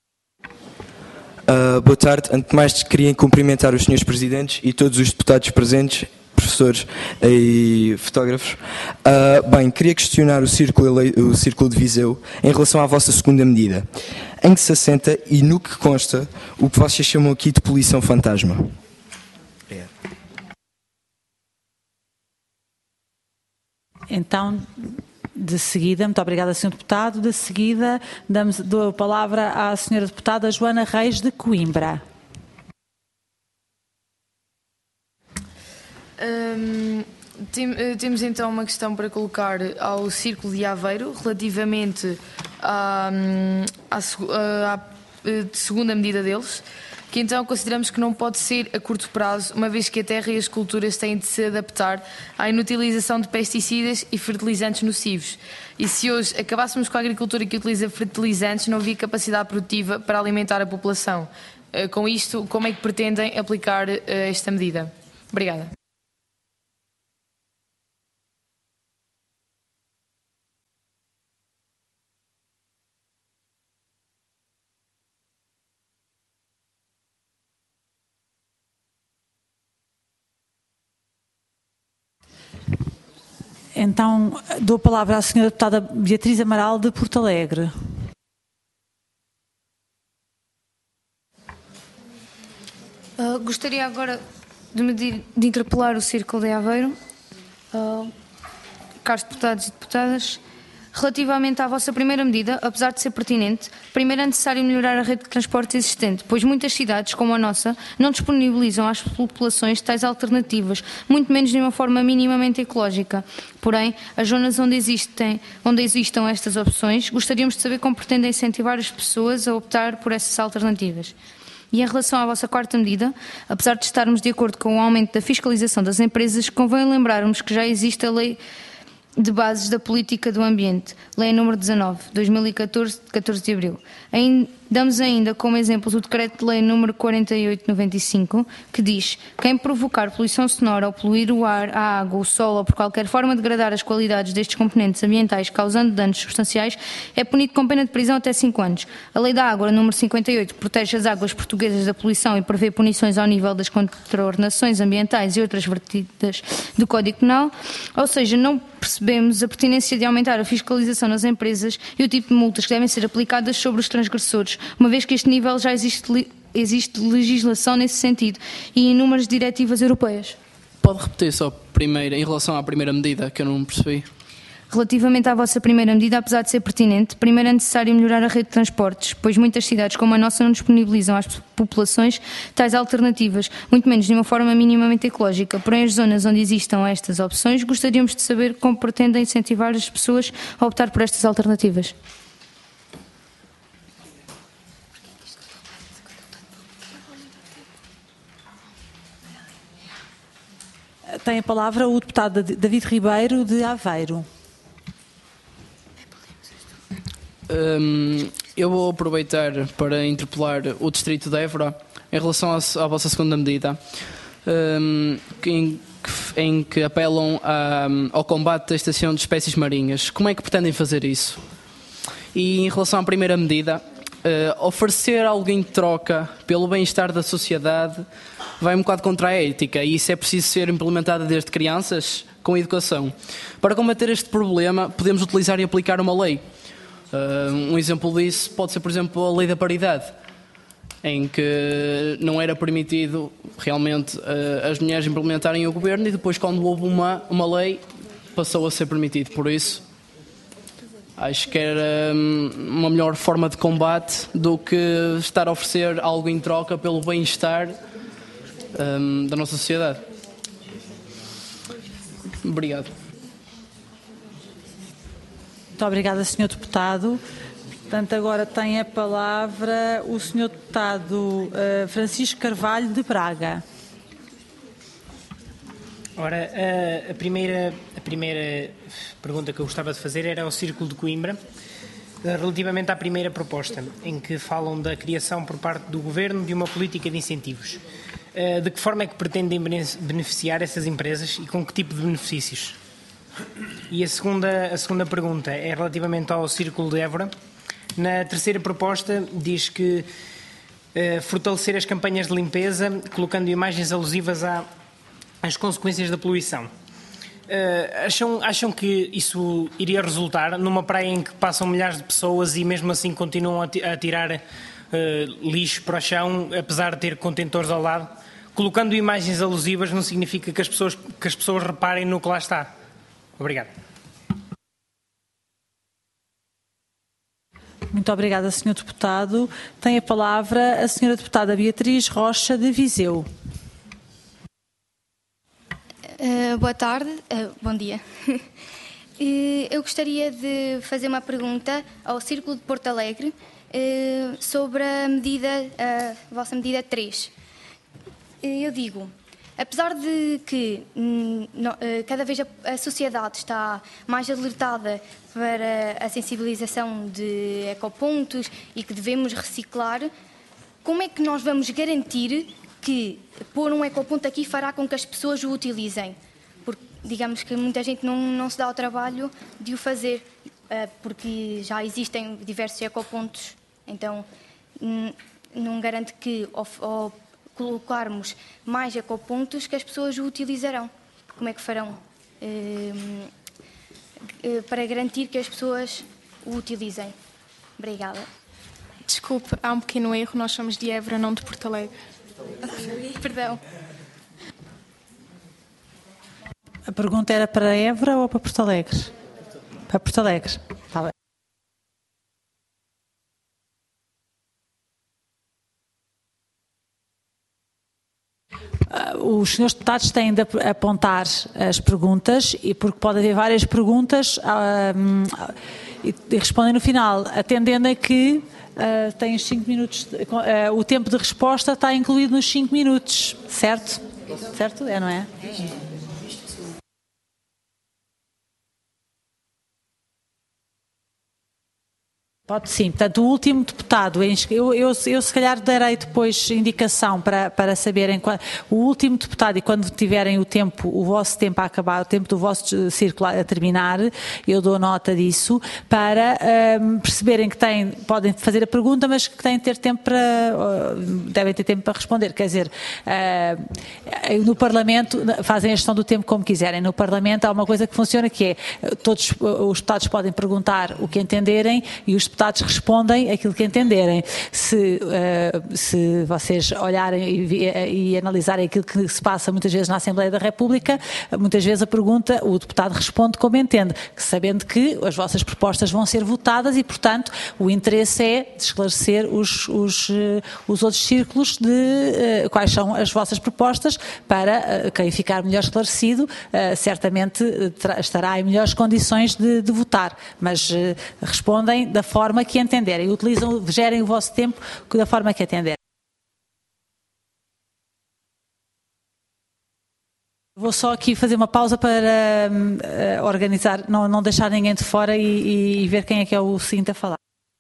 Uh, boa tarde. Antes de mais, queria cumprimentar os senhores presidentes e todos os deputados presentes, professores e fotógrafos. Uh, bem, queria questionar o círculo, o círculo de Viseu em relação à vossa segunda medida. Em que se assenta e no que consta o que vocês chamam aqui de poluição fantasma? Então, de seguida, muito obrigada, senhor deputado, de seguida damos, dou a palavra à senhora deputada Joana Reis de Coimbra. Hum, tem, temos então uma questão para colocar ao Círculo de Aveiro relativamente à, à, à de segunda medida deles, que então consideramos que não pode ser a curto prazo, uma vez que a terra e as culturas têm de se adaptar à inutilização de pesticidas e fertilizantes nocivos. E se hoje acabássemos com a agricultura que utiliza fertilizantes, não havia capacidade produtiva para alimentar a população. Com isto, como é que pretendem aplicar esta medida? Obrigada. Então, dou a palavra à senhora deputada Beatriz Amaral, de Porto Alegre. Uh, gostaria agora de, me de, de interpelar o Círculo de Aveiro, uh, caros deputados e deputadas, relativamente à vossa primeira medida, apesar de ser pertinente, primeiro é necessário melhorar a rede de transporte existente, pois muitas cidades, como a nossa, não disponibilizam às populações tais alternativas, muito menos de uma forma minimamente ecológica. Porém, as zonas onde existem, onde existam estas opções, gostaríamos de saber como pretendem incentivar as pessoas a optar por essas alternativas. E em relação à vossa quarta medida, apesar de estarmos de acordo com o aumento da fiscalização das empresas, convém lembrarmos que já existe a lei de bases da política do ambiente, lei número dezanove, dois mil e catorze, de catorze de abril. Damos ainda como exemplos o decreto de lei número quarenta e oito, noventa e cinco, que diz: quem provocar poluição sonora ou poluir o ar, a água, o solo ou por qualquer forma degradar as qualidades destes componentes ambientais causando danos substanciais é punido com pena de prisão até cinco anos. A lei da água número cinquenta e oito protege as águas portuguesas da poluição e prevê punições ao nível das contraordenações ambientais e outras vertidas do Código Penal, ou seja, não percebemos a pertinência de aumentar a fiscalização nas empresas e o tipo de multas que devem ser aplicadas sobre os transgressores, uma vez que a este nível já existe, existe legislação nesse sentido e inúmeras diretivas europeias. Pode repetir só primeiro, em relação à primeira medida, que eu não percebi? Relativamente à vossa primeira medida, apesar de ser pertinente, primeiro é necessário melhorar a rede de transportes, pois muitas cidades como a nossa não disponibilizam às populações tais alternativas, muito menos de uma forma minimamente ecológica. Porém, as zonas onde existam estas opções, gostaríamos de saber como pretendem incentivar as pessoas a optar por estas alternativas. Tem a palavra o deputado David Ribeiro, de Aveiro. Um, eu vou aproveitar para interpelar o Distrito de Évora em relação à, à vossa segunda medida, um, em, em que apelam a, ao combate da extinção de espécies marinhas. Como é que pretendem fazer isso? E em relação à primeira medida, uh, oferecer algo em troca pelo bem-estar da sociedade vai um bocado contra a ética, e isso é preciso ser implementado desde crianças, com educação. Para combater este problema, podemos utilizar e aplicar uma lei. Uh, um exemplo disso pode ser, por exemplo, a lei da paridade, em que não era permitido realmente uh, as mulheres implementarem o governo, e depois, quando houve uma, uma lei, passou a ser permitido. Por isso, acho que era um, uma melhor forma de combate do que estar a oferecer algo em troca pelo bem-estar um, da nossa sociedade. Obrigado. Muito obrigada, senhor Deputado. Portanto, agora tem a palavra o senhor Deputado uh, Francisco Carvalho, de Braga. Ora, a, a, primeira, a primeira pergunta que eu gostava de fazer era ao Círculo de Coimbra, relativamente à primeira proposta, em que falam da criação por parte do Governo de uma política de incentivos. Uh, de que forma é que pretendem beneficiar essas empresas e com que tipo de benefícios? E a segunda, a segunda pergunta é relativamente ao Círculo de Évora. Na terceira proposta diz que uh, fortalecer as campanhas de limpeza, colocando imagens alusivas à, às consequências da poluição. Uh, acham, acham que isso iria resultar numa praia em que passam milhares de pessoas e mesmo assim continuam a, a tirar uh, lixo para o chão, apesar de ter contentores ao lado? Colocando imagens alusivas não significa que as pessoas, que as pessoas reparem no que lá está. Obrigado. Muito obrigada, senhor Deputado. Tem a palavra a senhora Deputada Beatriz Rocha, de Viseu. Uh, boa tarde, uh, bom dia. uh, eu gostaria de fazer uma pergunta ao Círculo de Porto Alegre, eh, sobre a medida, a vossa medida três. Eu digo, apesar de que hum, no, eh, cada vez a, a sociedade está mais alertada para a sensibilização de ecopontos e que devemos reciclar, como é que nós vamos garantir que pôr um ecoponto aqui fará com que as pessoas o utilizem? Porque digamos que muita gente não, não se dá ao trabalho de o fazer, uh, porque já existem diversos ecopontos. Então, hum, não garante que ao, ao colocarmos mais ecopontos que as pessoas o utilizarão. Como é que farão uh, uh, para garantir que as pessoas o utilizem? Obrigada. Desculpe, há um pequeno erro. Nós somos de Évora, não de Porto Alegre. Perdão. A pergunta era para Évora ou para Porto Alegre? Para Porto Alegre. Está bem. Os senhores deputados têm de apontar as perguntas, e porque pode haver várias perguntas, um, e respondem no final, atendendo a que uh, têm os cinco minutos, uh, o tempo de resposta está incluído nos cinco minutos, certo? Certo? É, não é? Pode sim. Portanto, o último deputado, eu, eu, eu se calhar darei depois indicação para, para saberem, o último deputado, e quando tiverem o tempo, o vosso tempo a acabar, o tempo do vosso círculo a terminar, eu dou nota disso, para um, perceberem que têm, podem fazer a pergunta, mas que têm de ter tempo para, uh, devem ter tempo para responder. Quer dizer, uh, no Parlamento, fazem a gestão do tempo como quiserem. No Parlamento há uma coisa que funciona, que é, todos os deputados podem perguntar o que entenderem, e os deputados respondem aquilo que entenderem. Se, uh, se vocês olharem e, e analisarem aquilo que se passa muitas vezes na Assembleia da República, muitas vezes a pergunta, o deputado responde como entende, sabendo que as vossas propostas vão ser votadas e, portanto, o interesse é de esclarecer os, os, os outros círculos de uh, quais são as vossas propostas, para uh, quem ficar melhor esclarecido, uh, certamente estará em melhores condições de, de votar, mas uh, respondem da forma que entenderem, utilizam, gerem o vosso tempo da forma que entenderem. Vou só aqui fazer uma pausa para uh, organizar, não, não deixar ninguém de fora e, e, e ver quem é que é o seguinte a falar.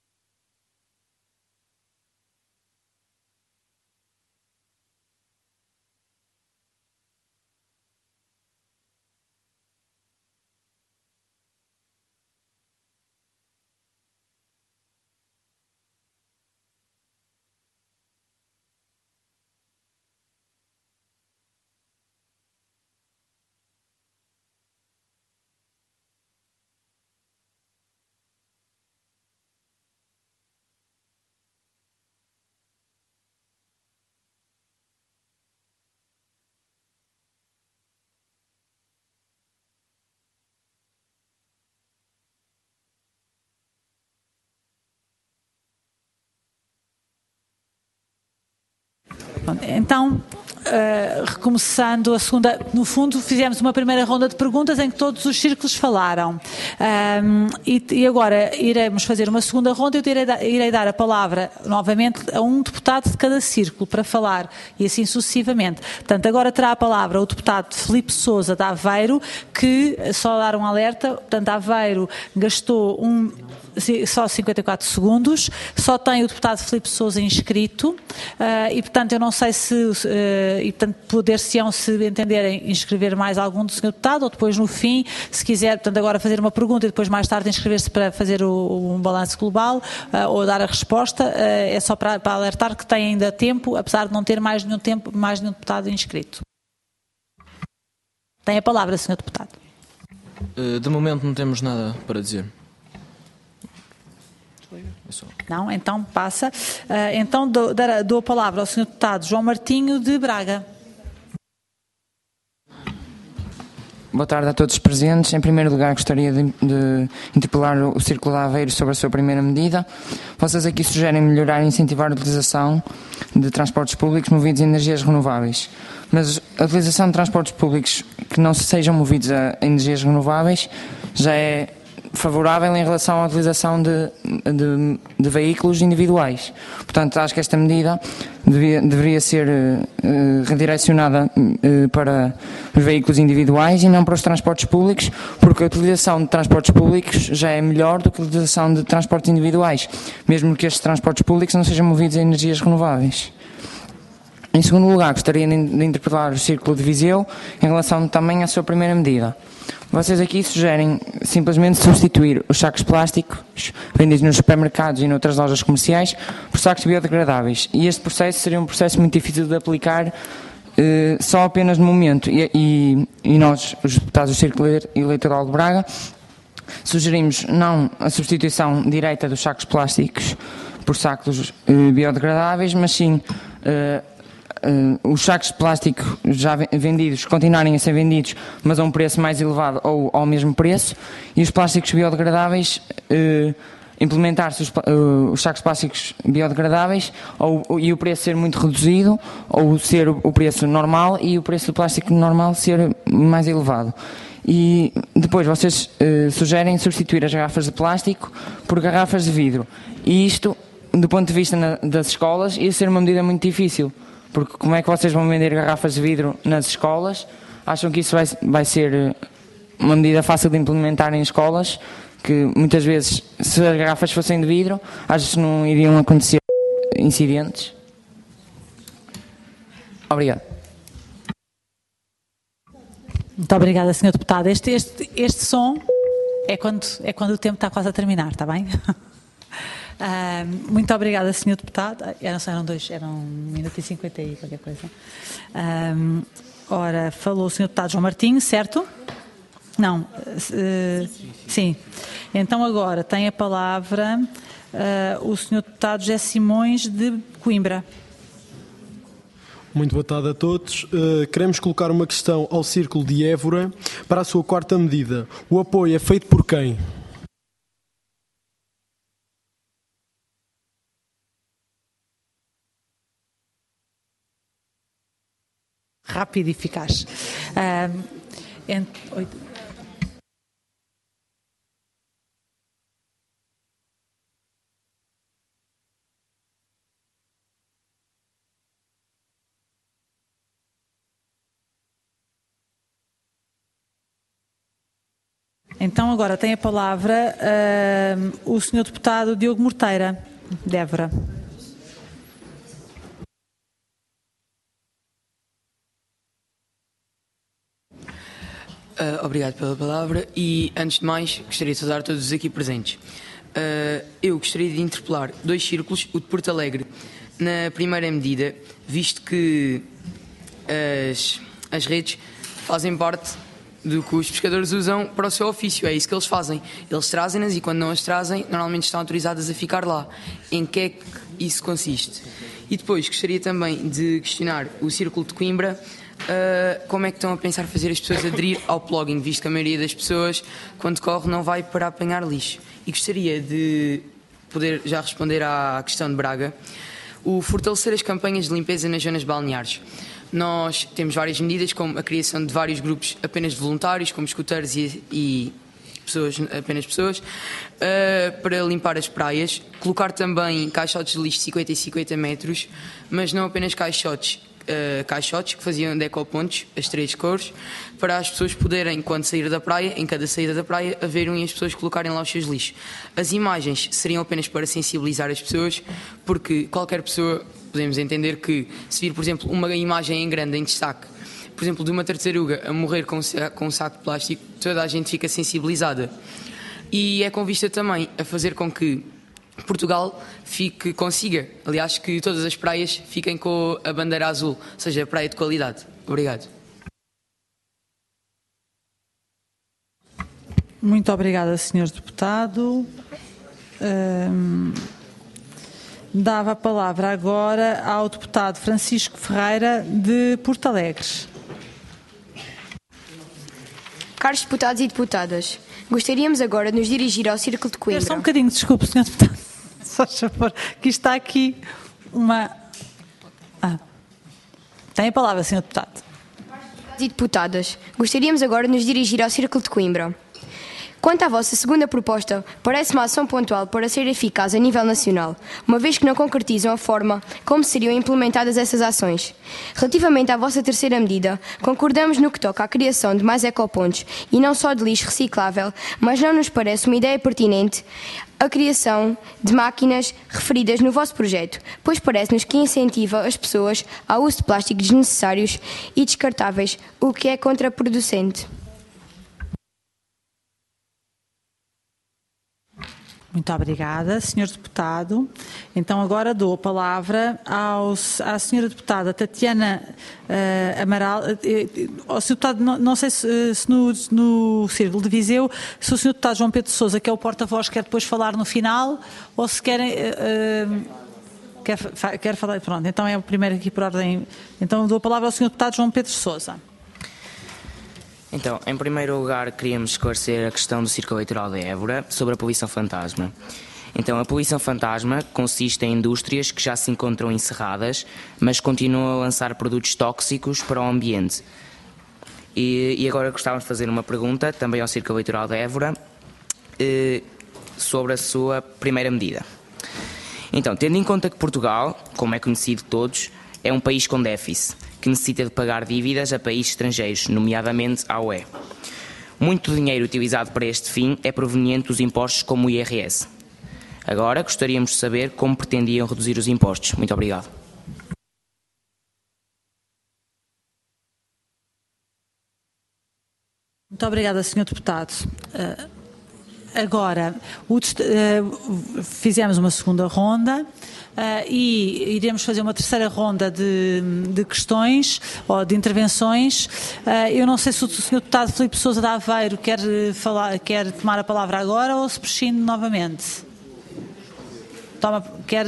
Então, uh, recomeçando a segunda, no fundo fizemos uma primeira ronda de perguntas em que todos os círculos falaram, um, e, e agora iremos fazer uma segunda ronda. Eu irei, irei dar a palavra novamente a um deputado de cada círculo para falar, e assim sucessivamente. Portanto, agora terá a palavra o deputado Filipe Sousa de Aveiro, que, só dar um alerta, portanto, Aveiro gastou um, só cinquenta e quatro segundos, só tem o deputado Filipe Sousa inscrito, uh, e portanto eu não sei se, uh, e portanto poder-se-ão, se entenderem, inscrever mais algum do senhor deputado, ou depois no fim, se quiser, portanto agora fazer uma pergunta e depois mais tarde inscrever-se para fazer o, um balanço global, uh, ou dar a resposta, uh, é só para, para alertar que tem ainda tempo, apesar de não ter mais nenhum tempo, mais nenhum deputado inscrito. Tem a palavra, senhor deputado. Uh, de momento não temos nada para dizer. Não? Então passa. Uh, então dou, dou a palavra ao senhor deputado João Martinho de Braga. Boa tarde a todos os presentes. Em primeiro lugar, gostaria de, de interpelar o Círculo de Aveiro sobre a sua primeira medida. Vocês aqui sugerem melhorar e incentivar a utilização de transportes públicos movidos a energias renováveis. Mas a utilização de transportes públicos que não sejam movidos a energias renováveis já é favorável em relação à utilização de, de, de veículos individuais. Portanto, acho que esta medida devia, deveria ser uh, redirecionada uh, para os veículos individuais e não para os transportes públicos, porque a utilização de transportes públicos já é melhor do que a utilização de transportes individuais, mesmo que estes transportes públicos não sejam movidos a energias renováveis. Em segundo lugar, gostaria de interpretar o Círculo de Viseu em relação também à sua primeira medida. Vocês aqui sugerem simplesmente substituir os sacos plásticos vendidos nos supermercados e noutras lojas comerciais por sacos biodegradáveis. E este processo seria um processo muito difícil de aplicar eh, só apenas no momento. E, e, e nós, os deputados do Círculo Eleitoral de Braga, sugerimos não a substituição direta dos sacos plásticos por sacos eh, biodegradáveis, mas sim eh, Uh, os sacos de plástico já vendidos continuarem a ser vendidos, mas a um preço mais elevado ou ao mesmo preço, e os plásticos biodegradáveis, uh, implementar-se os, uh, os sacos plásticos biodegradáveis ou, e o preço ser muito reduzido, ou ser o, o preço normal e o preço do plástico normal ser mais elevado. E depois vocês uh, sugerem substituir as garrafas de plástico por garrafas de vidro, e isto, do ponto de vista na, das escolas, ia ser uma medida muito difícil. Porque como é que vocês vão vender garrafas de vidro nas escolas? Acham que isso vai, vai ser uma medida fácil de implementar em escolas? Que muitas vezes, se as garrafas fossem de vidro, acho que não iriam acontecer incidentes? Obrigado. Muito obrigada, senhor Deputado. Este, este, este som é quando, é quando o tempo está quase a terminar, está bem? Uh, muito obrigada, senhor Deputado. Eram, eram dois, eram um minuto e cinquenta e qualquer coisa. Uh, ora, falou o senhor Deputado João Martinho, certo? Não. Uh, sim. Então agora tem a palavra uh, o senhor Deputado José Simões de Coimbra. Muito boa tarde a todos. Uh, queremos colocar uma questão ao Círculo de Évora para a sua quarta medida. O apoio é feito por quem? Rápido e eficaz. Uh, ent... Então agora tem a palavra uh, o senhor Deputado Diogo Morteira, de Évora. Uh, obrigado pela palavra e, antes de mais, gostaria de saudar todos os aqui presentes. Uh, eu gostaria de interpelar dois círculos, o de Porto Alegre, na primeira medida, visto que as, as redes fazem parte do que os pescadores usam para o seu ofício, é isso que eles fazem. Eles trazem-nas e, quando não as trazem, normalmente estão autorizadas a ficar lá. Em que é que isso consiste? E depois, gostaria também de questionar o Círculo de Coimbra. Uh, como é que estão a pensar fazer as pessoas aderir ao plugging, visto que a maioria das pessoas, quando corre, não vai para apanhar lixo. E gostaria de poder já responder à questão de Braga. O fortalecer as campanhas de limpeza nas zonas balneares. Nós temos várias medidas, como a criação de vários grupos apenas de voluntários, como escuteiros e, e pessoas, apenas pessoas, uh, para limpar as praias. Colocar também caixotes de lixo de cinquenta e cinquenta metros, mas não apenas caixotes. Uh, caixotes que faziam decopontos, as três cores, para as pessoas poderem, quando sair da praia, em cada saída da praia, haverem as pessoas colocarem lá os seus lixos. As imagens seriam apenas para sensibilizar as pessoas, porque qualquer pessoa, podemos entender que, se vir, por exemplo, uma imagem em grande, em destaque, por exemplo, de uma tartaruga a morrer com um saco de plástico, toda a gente fica sensibilizada. E é com vista também a fazer com que Portugal fique, consiga, aliás, que todas as praias fiquem com a bandeira azul, ou seja, a praia de qualidade. Obrigado. Muito obrigada, senhor Deputado. Um, dava a palavra agora ao Deputado Francisco Ferreira, de Porto Alegre. Caros deputados e deputadas, gostaríamos agora de nos dirigir ao Círculo de Coimbra. Só um bocadinho, desculpe, senhor Deputado. Só favor, que está aqui uma... Ah. Tem a palavra, senhor Deputado. E deputadas, gostaríamos agora de nos dirigir ao Círculo de Coimbra. Quanto à vossa segunda proposta, parece uma ação pontual para ser eficaz a nível nacional, uma vez que não concretizam a forma como seriam implementadas essas ações. Relativamente à vossa terceira medida, concordamos no que toca à criação de mais ecopontos e não só de lixo reciclável, mas não nos parece uma ideia pertinente a criação de máquinas referidas no vosso projeto, pois parece-nos que incentiva as pessoas ao uso de plásticos desnecessários e descartáveis, o que é contraproducente. Muito obrigada, senhor Deputado. Então agora dou a palavra ao, à senhora Deputada Tatiana uh, Amaral. Uh, uh, senhor Deputado, não, não sei se, se no, no Círculo de Viseu, se o senhor Deputado João Pedro Sousa, que é o porta-voz, quer depois falar no final, ou se querem... Uh, uh, quer, quer falar... Pronto, então é o primeiro aqui por ordem. Então dou a palavra ao senhor Deputado João Pedro Sousa. Então, em primeiro lugar, queríamos esclarecer a questão do Círculo Eleitoral de Évora sobre a poluição fantasma. Então, a poluição fantasma consiste em indústrias que já se encontram encerradas, mas continuam a lançar produtos tóxicos para o ambiente. E, e agora gostávamos de fazer uma pergunta, também ao Círculo Eleitoral de Évora, eh, sobre a sua primeira medida. Então, tendo em conta que Portugal, como é conhecido de todos, é um país com déficit, que necessita de pagar dívidas a países estrangeiros, nomeadamente à U E. Muito dinheiro utilizado para este fim é proveniente dos impostos como o I R S. Agora, gostaríamos de saber como pretendiam reduzir os impostos. Muito obrigado. Muito obrigada, senhor Deputado. Uh, agora, o, uh, fizemos uma segunda ronda. Uh, e iremos fazer uma terceira ronda de, de questões ou de intervenções. Uh, eu não sei se o senhor Deputado Filipe Sousa de Aveiro quer, falar, quer tomar a palavra agora ou se prescinde novamente. Toma, quer,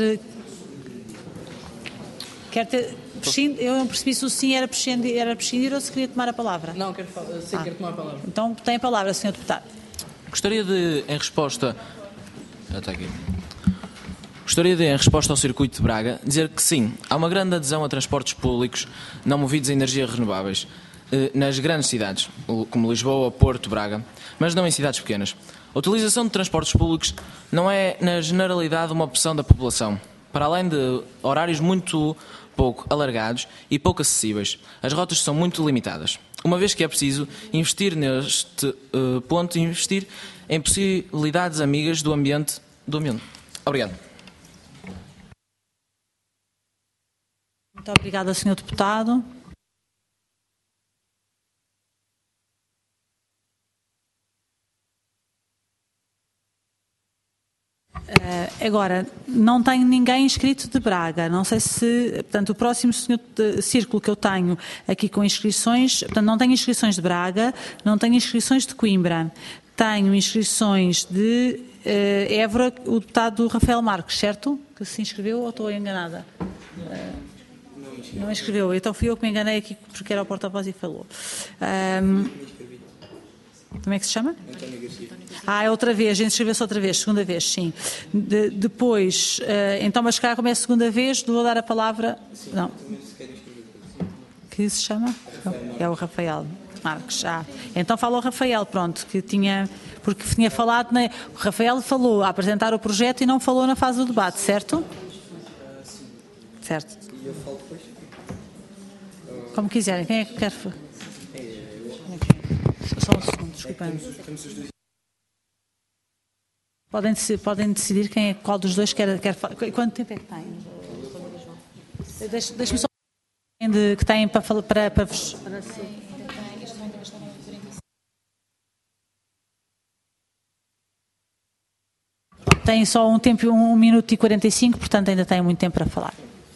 quer ter... Prescinde, eu não percebi se o sim era prescindir, era prescindir ou se queria tomar a palavra. Não, quero, sim, ah. quero tomar a palavra. Então tem a palavra, senhor Deputado. Gostaria de, em resposta... Já está aqui. Gostaria de, em resposta ao Circuito de Braga, dizer que sim, há uma grande adesão a transportes públicos não movidos a energias renováveis nas grandes cidades, como Lisboa, Porto, Braga, mas não em cidades pequenas. A utilização de transportes públicos não é, na generalidade, uma opção da população. Para além de horários muito pouco alargados e pouco acessíveis, as rotas são muito limitadas. Uma vez que é preciso investir neste uh, ponto, investir em possibilidades amigas do ambiente. Do ambiente. Obrigado. Muito obrigada, senhor Deputado. Uh, agora, não tenho ninguém inscrito de Braga. Não sei se, portanto, o próximo senhor, de, círculo que eu tenho aqui com inscrições, portanto, não tenho inscrições de Braga, não tenho inscrições de Coimbra. Tenho inscrições de uh, Évora, o deputado Rafael Marques, certo? Que se inscreveu ou estou enganada? Uh, Não escreveu, então fui eu que me enganei aqui porque era o porta-voz e falou. Um, como é que se chama? António Garcia. Ah, é outra vez, a gente escreveu-se outra vez, segunda vez, sim. De, depois, uh, então, mas cá como é a segunda vez, vou dar a palavra. Não. Que se chama? É o Rafael Marques. Ah, então fala o Rafael, pronto, que tinha. Porque tinha falado. Na, o Rafael falou a apresentar o projeto e não falou na fase do debate, certo? Certo. E eu falo depois? Como quiserem. Quem é que quer? Só um segundo, desculpem. Podem, podem decidir quem é, qual dos dois quer, quer falar. Quanto tempo é que tem? Deixe-me deixe só de, que têm para falar para, para, para tem só um tempo, um minuto e quarenta e cinco, portanto ainda tem muito tempo para falar.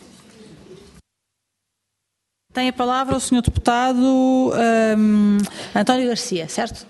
Tem a palavra o senhor Deputado um, António Garcia, certo?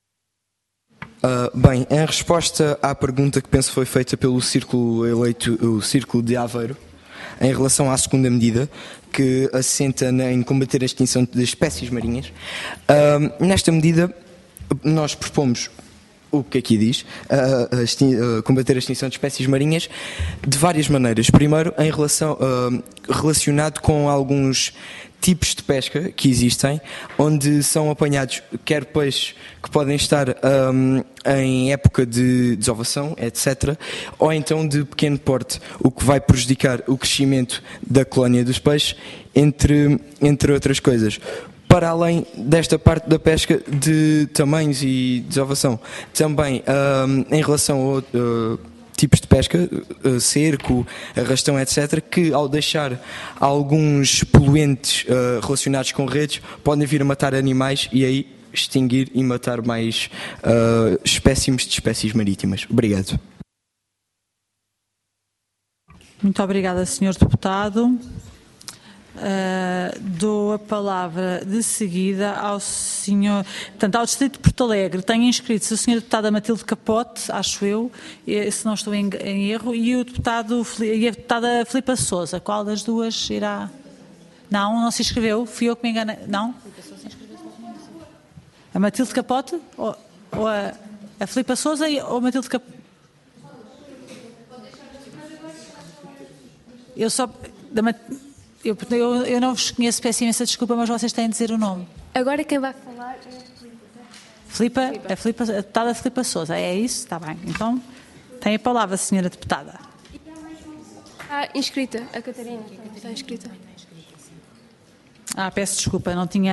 Uh, bem, em resposta à pergunta que penso foi feita pelo Círculo eleito, o Círculo de Aveiro, em relação à segunda medida, que assenta em combater a extinção de espécies marinhas, uh, nesta medida nós propomos o que aqui diz, uh, a extin uh, combater a extinção de espécies marinhas de várias maneiras. Primeiro, em relação, uh, relacionado com alguns tipos de pesca que existem, onde são apanhados quer peixes que podem estar um, em época de desovação, etcétera, ou então de pequeno porte, o que vai prejudicar o crescimento da colónia dos peixes, entre, entre outras coisas. Para além desta parte da pesca de tamanhos e desovação, também um, em relação a uh, tipos de pesca, uh, cerco, arrastão, etcétera, que ao deixar alguns poluentes uh, relacionados com redes, podem vir a matar animais e aí extinguir e matar mais uh, espécimes de espécies marítimas. Obrigado. Muito obrigada, senhor Deputado. Uh, dou a palavra de seguida ao senhor, portanto, ao Distrito de Porto Alegre. Tenho inscritos a senhora Deputada Matilde Capote, acho eu, se não estou em, em erro, e, o deputado, e a Deputada Filipa Sousa. Qual das duas irá? Não, não se inscreveu. Fui eu que me enganei. Não? A Matilde Capote? Ou, ou a, a Filipa Sousa ou a Matilde Capote? Eu só... Da Matilde, Eu, eu, eu não vos conheço, peço imensa desculpa, mas vocês têm de dizer o nome. Agora quem vai falar é a Filipa. Filipa, a, Filipa, a deputada Filipa Sousa, é isso? Está bem. Então, tem a palavra, senhora deputada. Está inscrita, a Catarina. Está inscrita. Ah, peço desculpa, não tinha...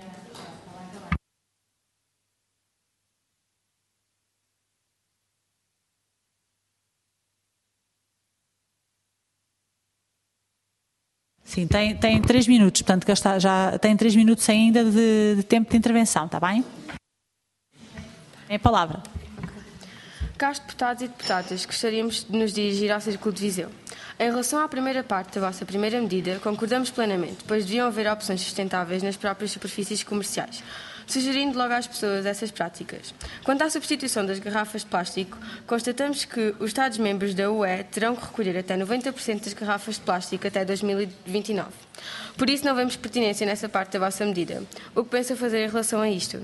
Sim, tem, tem três minutos, portanto gastar, já tem três minutos ainda de, de tempo de intervenção, está bem? Tem a palavra. Caros deputados e deputadas, gostaríamos de nos dirigir ao Círculo de Viseu. Em relação à primeira parte da vossa primeira medida, concordamos plenamente, pois deviam haver opções sustentáveis nas próprias superfícies comerciais, sugerindo logo às pessoas essas práticas. Quanto à substituição das garrafas de plástico, constatamos que os Estados-membros da U E terão que recolher até noventa por cento das garrafas de plástico até dois mil e vinte e nove. Por isso não vemos pertinência nessa parte da vossa medida. O que pensa fazer em relação a isto?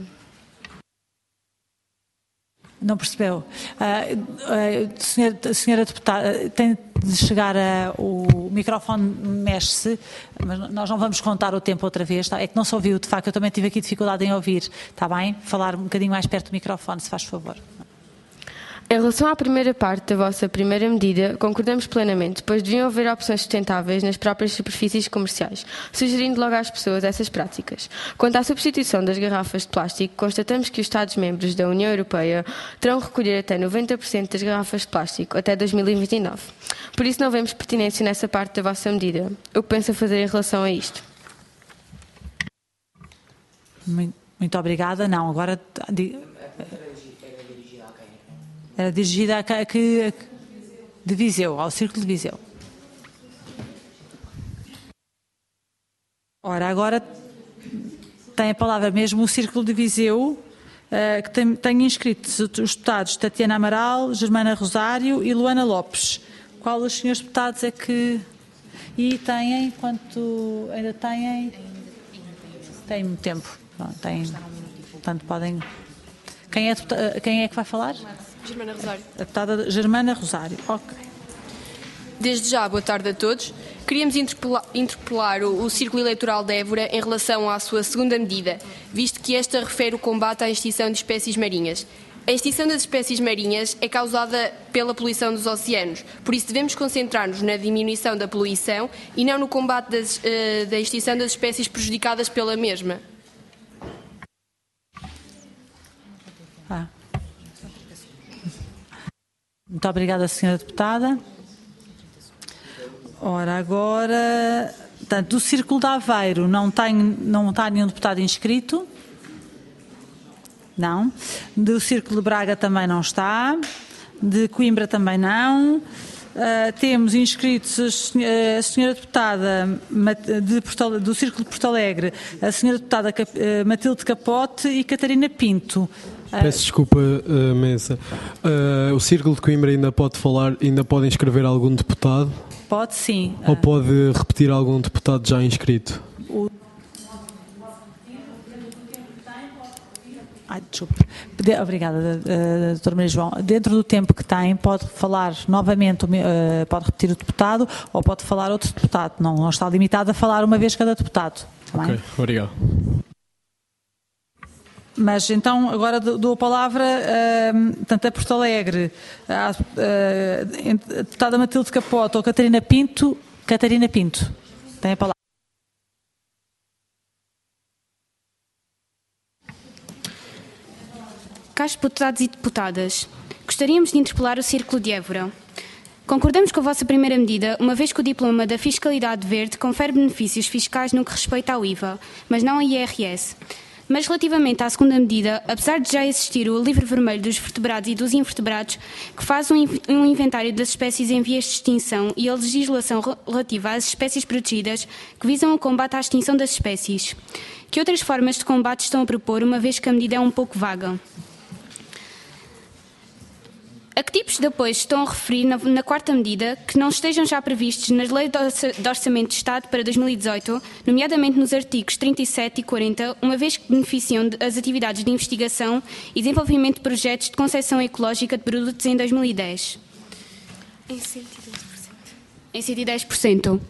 Não percebeu. Uh, uh, senhora, senhora deputada, tem de chegar a, o microfone mexe-se, mas nós não vamos contar o tempo outra vez, tá? É que não se ouviu, de facto, eu também tive aqui dificuldade em ouvir, está bem? Falar um bocadinho mais perto do microfone, se faz favor. Em relação à primeira parte da vossa primeira medida, concordamos plenamente, pois deviam haver opções sustentáveis nas próprias superfícies comerciais, sugerindo logo às pessoas essas práticas. Quanto à substituição das garrafas de plástico, constatamos que os Estados-membros da União Europeia terão que recolher até noventa por cento das garrafas de plástico até dois mil e vinte e nove. Por isso não vemos pertinência nessa parte da vossa medida. O que pensa fazer em relação a isto? Muito, muito obrigada. Não, agora... Era dirigida a, a, a, de Viseu, ao Círculo de Viseu. Ora, agora tem a palavra mesmo o Círculo de Viseu, uh, que tem, tem inscritos os deputados Tatiana Amaral, Germana Rosário e Luana Lopes. Qual dos senhores deputados é que... E têm, quanto ainda têm... Têm muito tempo. Pronto, têm, portanto, podem... Quem é, quem é que vai falar? Germana Rosário. A deputada Germana Rosário. Ok. Desde já, boa tarde a todos. Queríamos interpelar, interpelar o, o Círculo Eleitoral de Évora em relação à sua segunda medida, visto que esta refere o combate à extinção de espécies marinhas. A extinção das espécies marinhas é causada pela poluição dos oceanos, por isso devemos concentrar-nos na diminuição da poluição e não no combate das, uh, da extinção das espécies prejudicadas pela mesma. Ah. Muito obrigada, senhora deputada. Ora, agora, portanto, do Círculo de Aveiro não, tem, não está nenhum deputado inscrito. Não. Do Círculo de Braga também não está. De Coimbra também não. Uh, temos inscritos a, a senhora deputada de Porto, do Círculo de Porto Alegre, a senhora deputada Matilde Capote e Catarina Pinto. Peço desculpa, uh, Mesa. Uh, o Círculo de Coimbra ainda pode falar, ainda pode inscrever algum deputado? Pode, sim. Ou pode repetir algum deputado já inscrito? O... Ai, desculpe. Obrigada, doutora Maria João. Dentro do tempo que tem, pode falar novamente, uh, pode repetir o deputado ou pode falar outro deputado. Não, não está limitado a falar uma vez cada deputado. Tá ok, bem? obrigado. Mas então agora dou a palavra uh, tanto a Porto Alegre, a, uh, a deputada Matilde Capote ou Catarina Pinto. Catarina Pinto, tem a palavra. Caros deputados e deputadas, gostaríamos de interpelar o Círculo de Évora. Concordamos com a vossa primeira medida, uma vez que o diploma da Fiscalidade Verde confere benefícios fiscais no que respeita ao I V A, mas não ao I R S. Mas relativamente à segunda medida, apesar de já existir o livro vermelho dos vertebrados e dos invertebrados, que faz um, um inventário das espécies em vias de extinção, e a legislação relativa às espécies protegidas, que visam o combate à extinção das espécies, que outras formas de combate estão a propor, uma vez que a medida é um pouco vaga? A que tipos de apoios estão a referir na, na quarta medida que não estejam já previstos nas leis de Orçamento de Estado para dois mil e dezoito, nomeadamente nos artigos trinta e sete e quarenta, uma vez que beneficiam as atividades de investigação e desenvolvimento de projetos de concessão ecológica de produtos em dois mil e dez? Em cento e dez por cento. Em cento e dez por cento.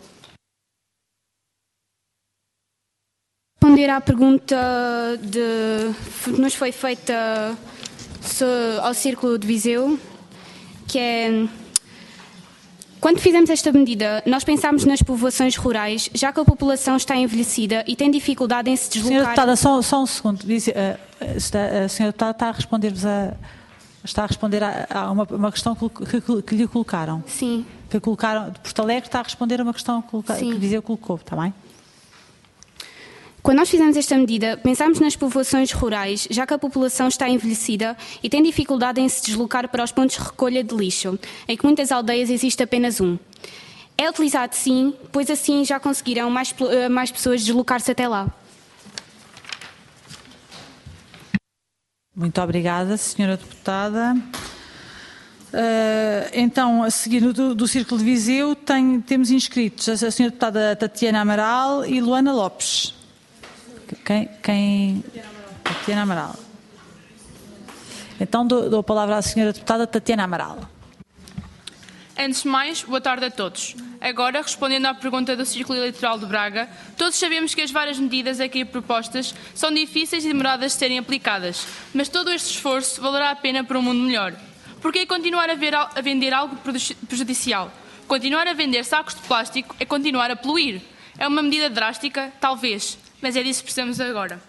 Responder à pergunta de, que nos foi feita ao Círculo de Viseu, que é, quando fizemos esta medida, nós pensámos nas povoações rurais, já que a população está envelhecida e tem dificuldade em se deslocar... Senhora Deputada, só, só um segundo. A Senhora Deputada está a responder-vos a... Está a responder a, a uma, uma questão que, que, que lhe colocaram. Sim. Que colocaram de Porto Alegre, está a responder a uma questão que, que Viseu colocou, está bem? Quando nós fizemos esta medida, pensámos nas povoações rurais, já que a população está envelhecida e tem dificuldade em se deslocar para os pontos de recolha de lixo, em que muitas aldeias existe apenas um. É utilizado sim, pois assim já conseguirão mais, mais pessoas deslocar-se até lá. Muito obrigada, senhora Deputada. Uh, então, a seguir do, do Círculo de Viseu, tem, temos inscritos a senhora Deputada Tatiana Amaral e Luana Lopes. Quem? quem... Tatiana Amaral. Então dou, dou a palavra à senhora Deputada Tatiana Amaral. Antes de mais, boa tarde a todos. Agora, respondendo à pergunta do Círculo Eleitoral de Braga, todos sabemos que as várias medidas aqui propostas são difíceis e demoradas de serem aplicadas, mas todo este esforço valerá a pena para um mundo melhor. Porque continuar a, ver, a vender algo prejudicial? Continuar a vender sacos de plástico é continuar a poluir. É uma medida drástica? Talvez. Mas é disso que precisamos agora.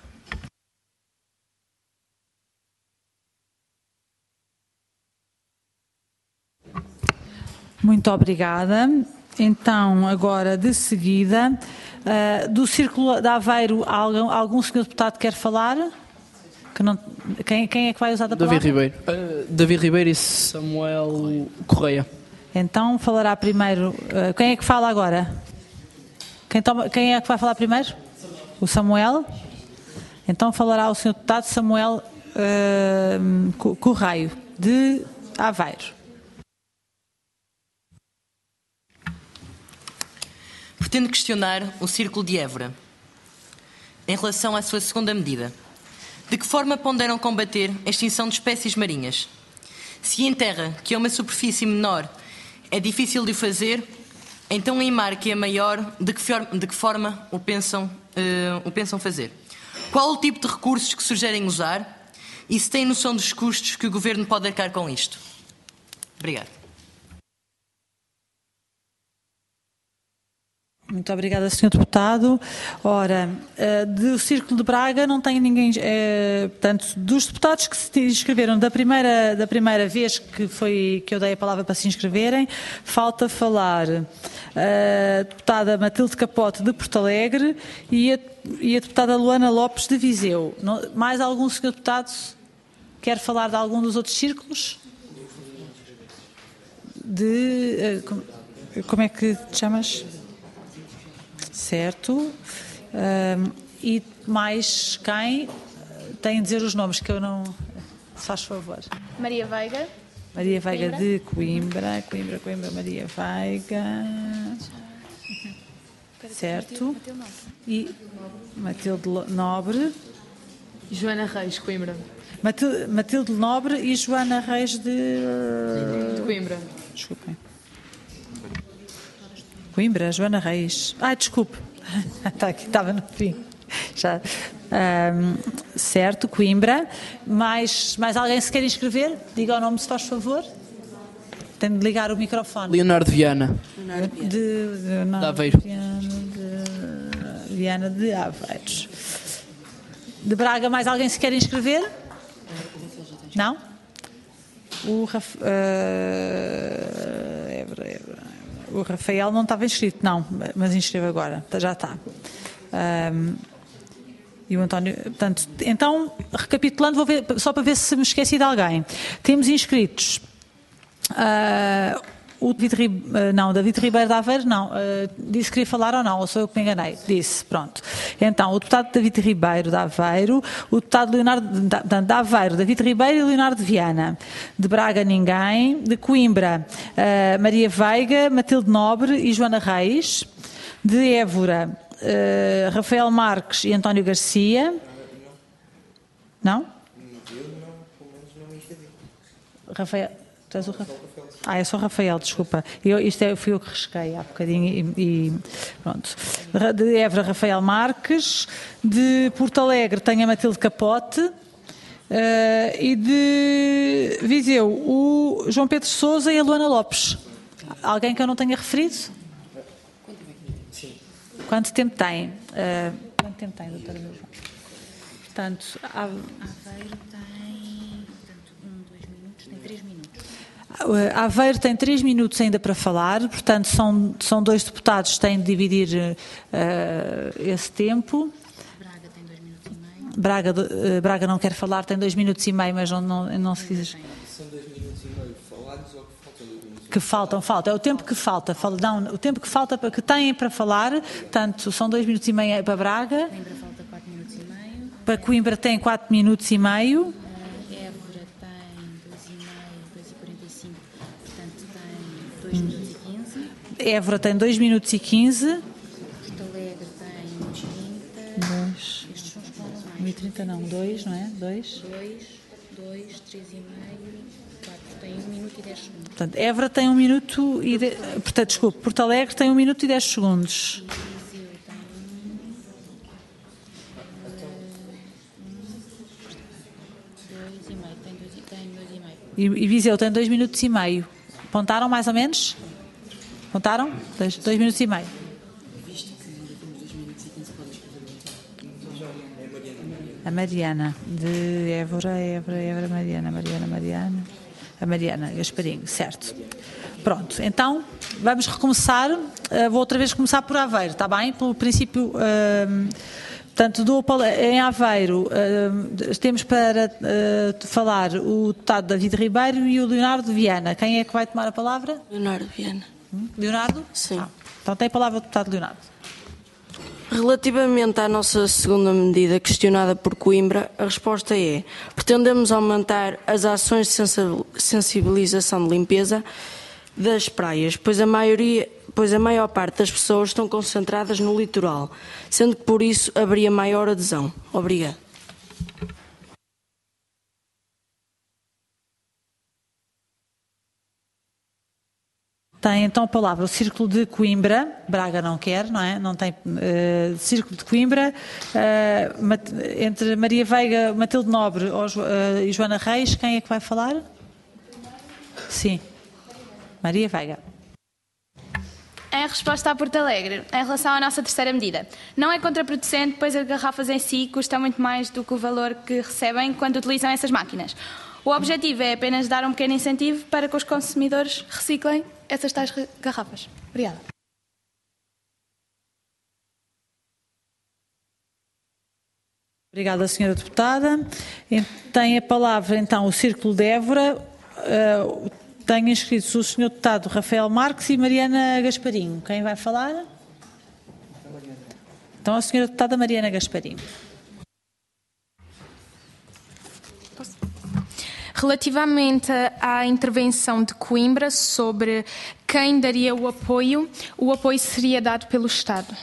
Muito obrigada. Então, agora, de seguida, uh, do Círculo de Aveiro, algum, algum senhor deputado quer falar? Que não, quem, quem é que vai usar da palavra? David Ribeiro. Uh, David Ribeiro e Samuel Correia. Então, falará primeiro. Uh, quem é que fala agora? Quem, toma, quem é que vai falar primeiro? O Samuel? Então falará o senhor deputado Samuel uh, Correio, de Aveiro. Pretendo questionar o Círculo de Évora em relação à sua segunda medida. De que forma ponderam combater a extinção de espécies marinhas? Se em terra, que é uma superfície menor, é difícil de o fazer, então em mar, que é maior, de que, for, de que forma o pensam, uh, o pensam fazer? Qual o tipo de recursos que sugerem usar? E se têm noção dos custos que o Governo pode arcar com isto? Obrigado. Muito obrigada, senhor Deputado. Ora, do Círculo de Braga não tem ninguém, é, portanto, dos deputados que se inscreveram da primeira, da primeira vez que, foi, que eu dei a palavra para se inscreverem, falta falar a deputada Matilde Capote de Porto Alegre e a, e a deputada Luana Lopes de Viseu. Não, mais algum senhor Deputado quer falar de algum dos outros círculos? De, como é que te chamas? Certo. Um, e mais quem? Tem de dizer os nomes que eu não... Se faz favor. Maria Veiga. Maria Veiga Coimbra. de Coimbra. Coimbra, Coimbra, Maria Veiga. Certo. E Matilde Nobre. Joana Reis, Coimbra. Matilde, Matilde Nobre e Joana Reis de... De Coimbra. Desculpem. Coimbra, Joana Reis. Ah, desculpe. Está aqui, estava no fim. Já. Um, certo, Coimbra. Mais, mais alguém se quer inscrever? Diga o nome, se faz favor. Tem de ligar o microfone. Leonardo Viana. De, de, de, de Aveiro. Viana de, Viana de Aveiros. De Braga, mais alguém se quer inscrever? Não? O, Raf, uh, Évora, Évora. O Rafael não estava inscrito, não, mas inscreve agora, já está. Um, e o António, portanto, então, recapitulando, vou ver, só para ver se me esqueci de alguém. Temos inscritos uh, o David, uh, não, David Ribeiro de Aveiro, não, uh, disse que queria falar ou não, ou sou eu que me enganei? Disse, pronto. Então, o deputado David Ribeiro de Aveiro, o deputado Leonardo de, de Aveiro, David Ribeiro e Leonardo Viana. De Braga, ninguém. De Coimbra, uh, Maria Veiga, Matilde Nobre e Joana Reis. De Évora, Uh, Rafael Marques e António Garcia. Não? Rafael. Tu és o Rafael? Ah, eu sou o Rafael, desculpa. Eu, isto é, fui eu que risquei há bocadinho e, e pronto. De Évora, Rafael Marques. De Porto Alegre tenho a Matilde Capote. Uh, e de Viseu, o João Pedro Sousa e a Luana Lopes. Alguém que eu não tenha referido? Quanto tempo tem? Uh, quanto tempo tem, doutora João? Portanto, há... Aveiro tem portanto, um, dois minutos, tem três minutos. Uh, Aveiro tem três minutos ainda para falar, portanto, são, são dois deputados que têm de dividir uh, esse tempo. Braga tem dois minutos e meio. Braga, uh, Braga não quer falar, tem dois minutos e meio, mas não, não, não se quis... São dois minutos e meio falados ou que faltam dois minutos? Que faltam, falta. É o tempo que falta. Não, o tempo que falta, que têm para falar, portanto, são dois minutos e meio para Braga. Coimbra falta quatro minutos e meio. Para Coimbra tem quatro minutos e meio. Uh, Évora tem dois e meio, dois e quarenta e cinco, portanto tem dois minutos e quinze. Évora tem dois minutos e quinze. Porto Alegre tem um trinta. dois. Estes são os que falam mais. um e trinta não, dois, não é? dois. dois, dois, três e meio, quatro. Tem um minuto e dez segundos. Portanto, Évora tem um minuto e... De... Portanto, desculpe, Porto Alegre tem um minuto e dez segundos. Viseu tem um... dois e meio, tem dois, tem dois e meio. E, e Viseu tem dois minutos e meio. Apontaram mais ou menos? Apontaram? Dois, dois minutos e meio. A Mariana, de Évora, Évora, Évora, Mariana, Mariana, Mariana, a Mariana Gasparinho, certo. Pronto, então vamos recomeçar, uh, vou outra vez começar por Aveiro, está bem? Pelo princípio, uh, portanto, do, em Aveiro uh, temos para uh, falar o deputado David Ribeiro e o Leonardo Viana. Quem é que vai tomar a palavra? Leonardo Viana. Hum? Leonardo? Sim. Ah, então tem a palavra o deputado Leonardo. Relativamente à nossa segunda medida questionada por Coimbra, a resposta é: pretendemos aumentar as ações de sensibilização de limpeza das praias, pois a maioria, pois a maior parte das pessoas estão concentradas no litoral, sendo que por isso haveria maior adesão. Obrigado. Tem então a palavra o Círculo de Coimbra. Braga não quer, não é? Não tem uh, Círculo de Coimbra. Uh, Mat entre Maria Veiga, Matilde Nobre ou, uh, e Joana Reis, quem é que vai falar? Sim. Maria Veiga. Em resposta a Porto Alegre, em relação à nossa terceira medida, não é contraproducente, pois as garrafas em si custam muito mais do que o valor que recebem quando utilizam essas máquinas. O objetivo é apenas dar um pequeno incentivo para que os consumidores reciclem essas tais garrafas. Obrigada. Obrigada, senhora deputada. Tem a palavra então o Círculo de Évora. Uh, tenho inscritos o senhor deputado Rafael Marques e Mariana Gasparinho. Quem vai falar? Então a senhora deputada Mariana Gasparinho. Relativamente à intervenção de Coimbra sobre quem daria o apoio, o apoio seria dado pelo Estado.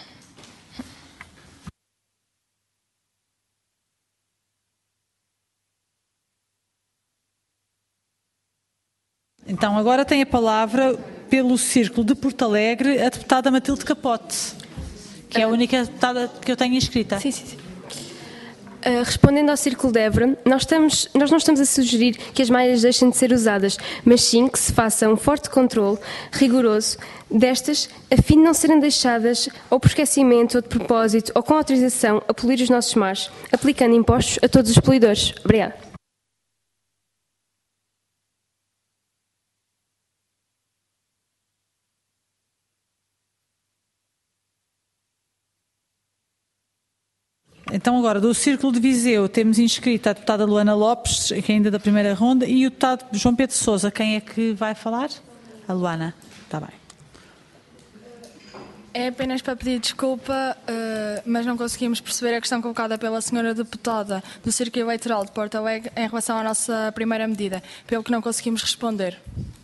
Então agora tem a palavra pelo Círculo de Porto Alegre a deputada Matilde Capote. que é a única deputada que eu tenho inscrita. Sim, sim, sim. Uh, respondendo ao Círculo de Évora, nós, estamos, nós não estamos a sugerir que as malhas deixem de ser usadas, mas sim que se faça um forte controle rigoroso destas, a fim de não serem deixadas ou por esquecimento ou de propósito ou com autorização a poluir os nossos mares, aplicando impostos a todos os poluidores. Obrigada. Então agora, do Círculo de Viseu, temos inscrita a deputada Luana Lopes, que é ainda da primeira ronda, e o deputado João Pedro Sousa. Quem é que vai falar? A Luana. Está bem. É apenas para pedir desculpa, mas não conseguimos perceber a questão colocada pela senhora deputada do Círculo Eleitoral de Porto Alegre em relação à nossa primeira medida, pelo que não conseguimos responder.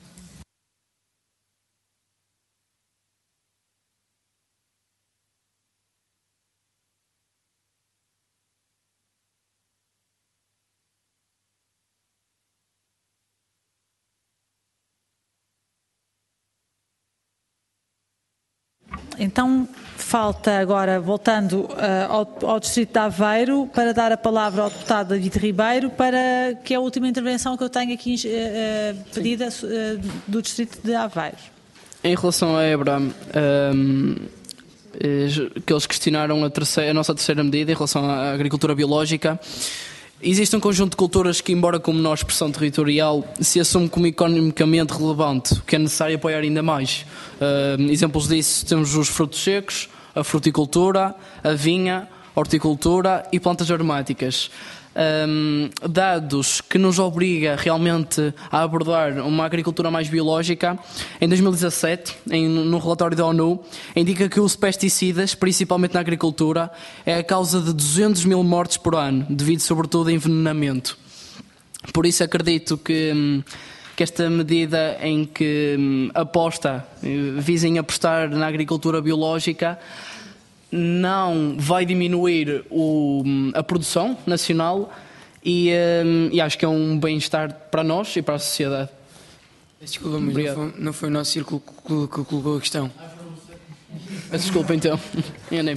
Então, falta agora, voltando uh, ao, ao Distrito de Aveiro, para dar a palavra ao deputado David Ribeiro, para que é a última intervenção que eu tenho aqui uh, pedida uh, do Distrito de Aveiro. Em relação a Évora, um, que eles questionaram a, terceira, a nossa terceira medida em relação à agricultura biológica, existe um conjunto de culturas que, embora como nós, expressão territorial, se assume como economicamente relevante, que é necessário apoiar ainda mais. Uh, exemplos disso temos os frutos secos, a fruticultura, a vinha, a horticultura e plantas aromáticas. Um, dados que nos obriga realmente a abordar uma agricultura mais biológica. Em dois mil e dezassete, em, no relatório da ONU, indica que o uso de pesticidas, principalmente na agricultura, é a causa de duzentos mil mortes por ano, devido sobretudo a envenenamento. Por isso acredito que, que esta medida em que aposta, visem apostar na agricultura biológica, não vai diminuir o, a produção nacional e, um, e acho que é um bem-estar para nós e para a sociedade. Desculpa, mas não foi, não foi o nosso círculo que colocou a questão. Desculpa então, enganei-me.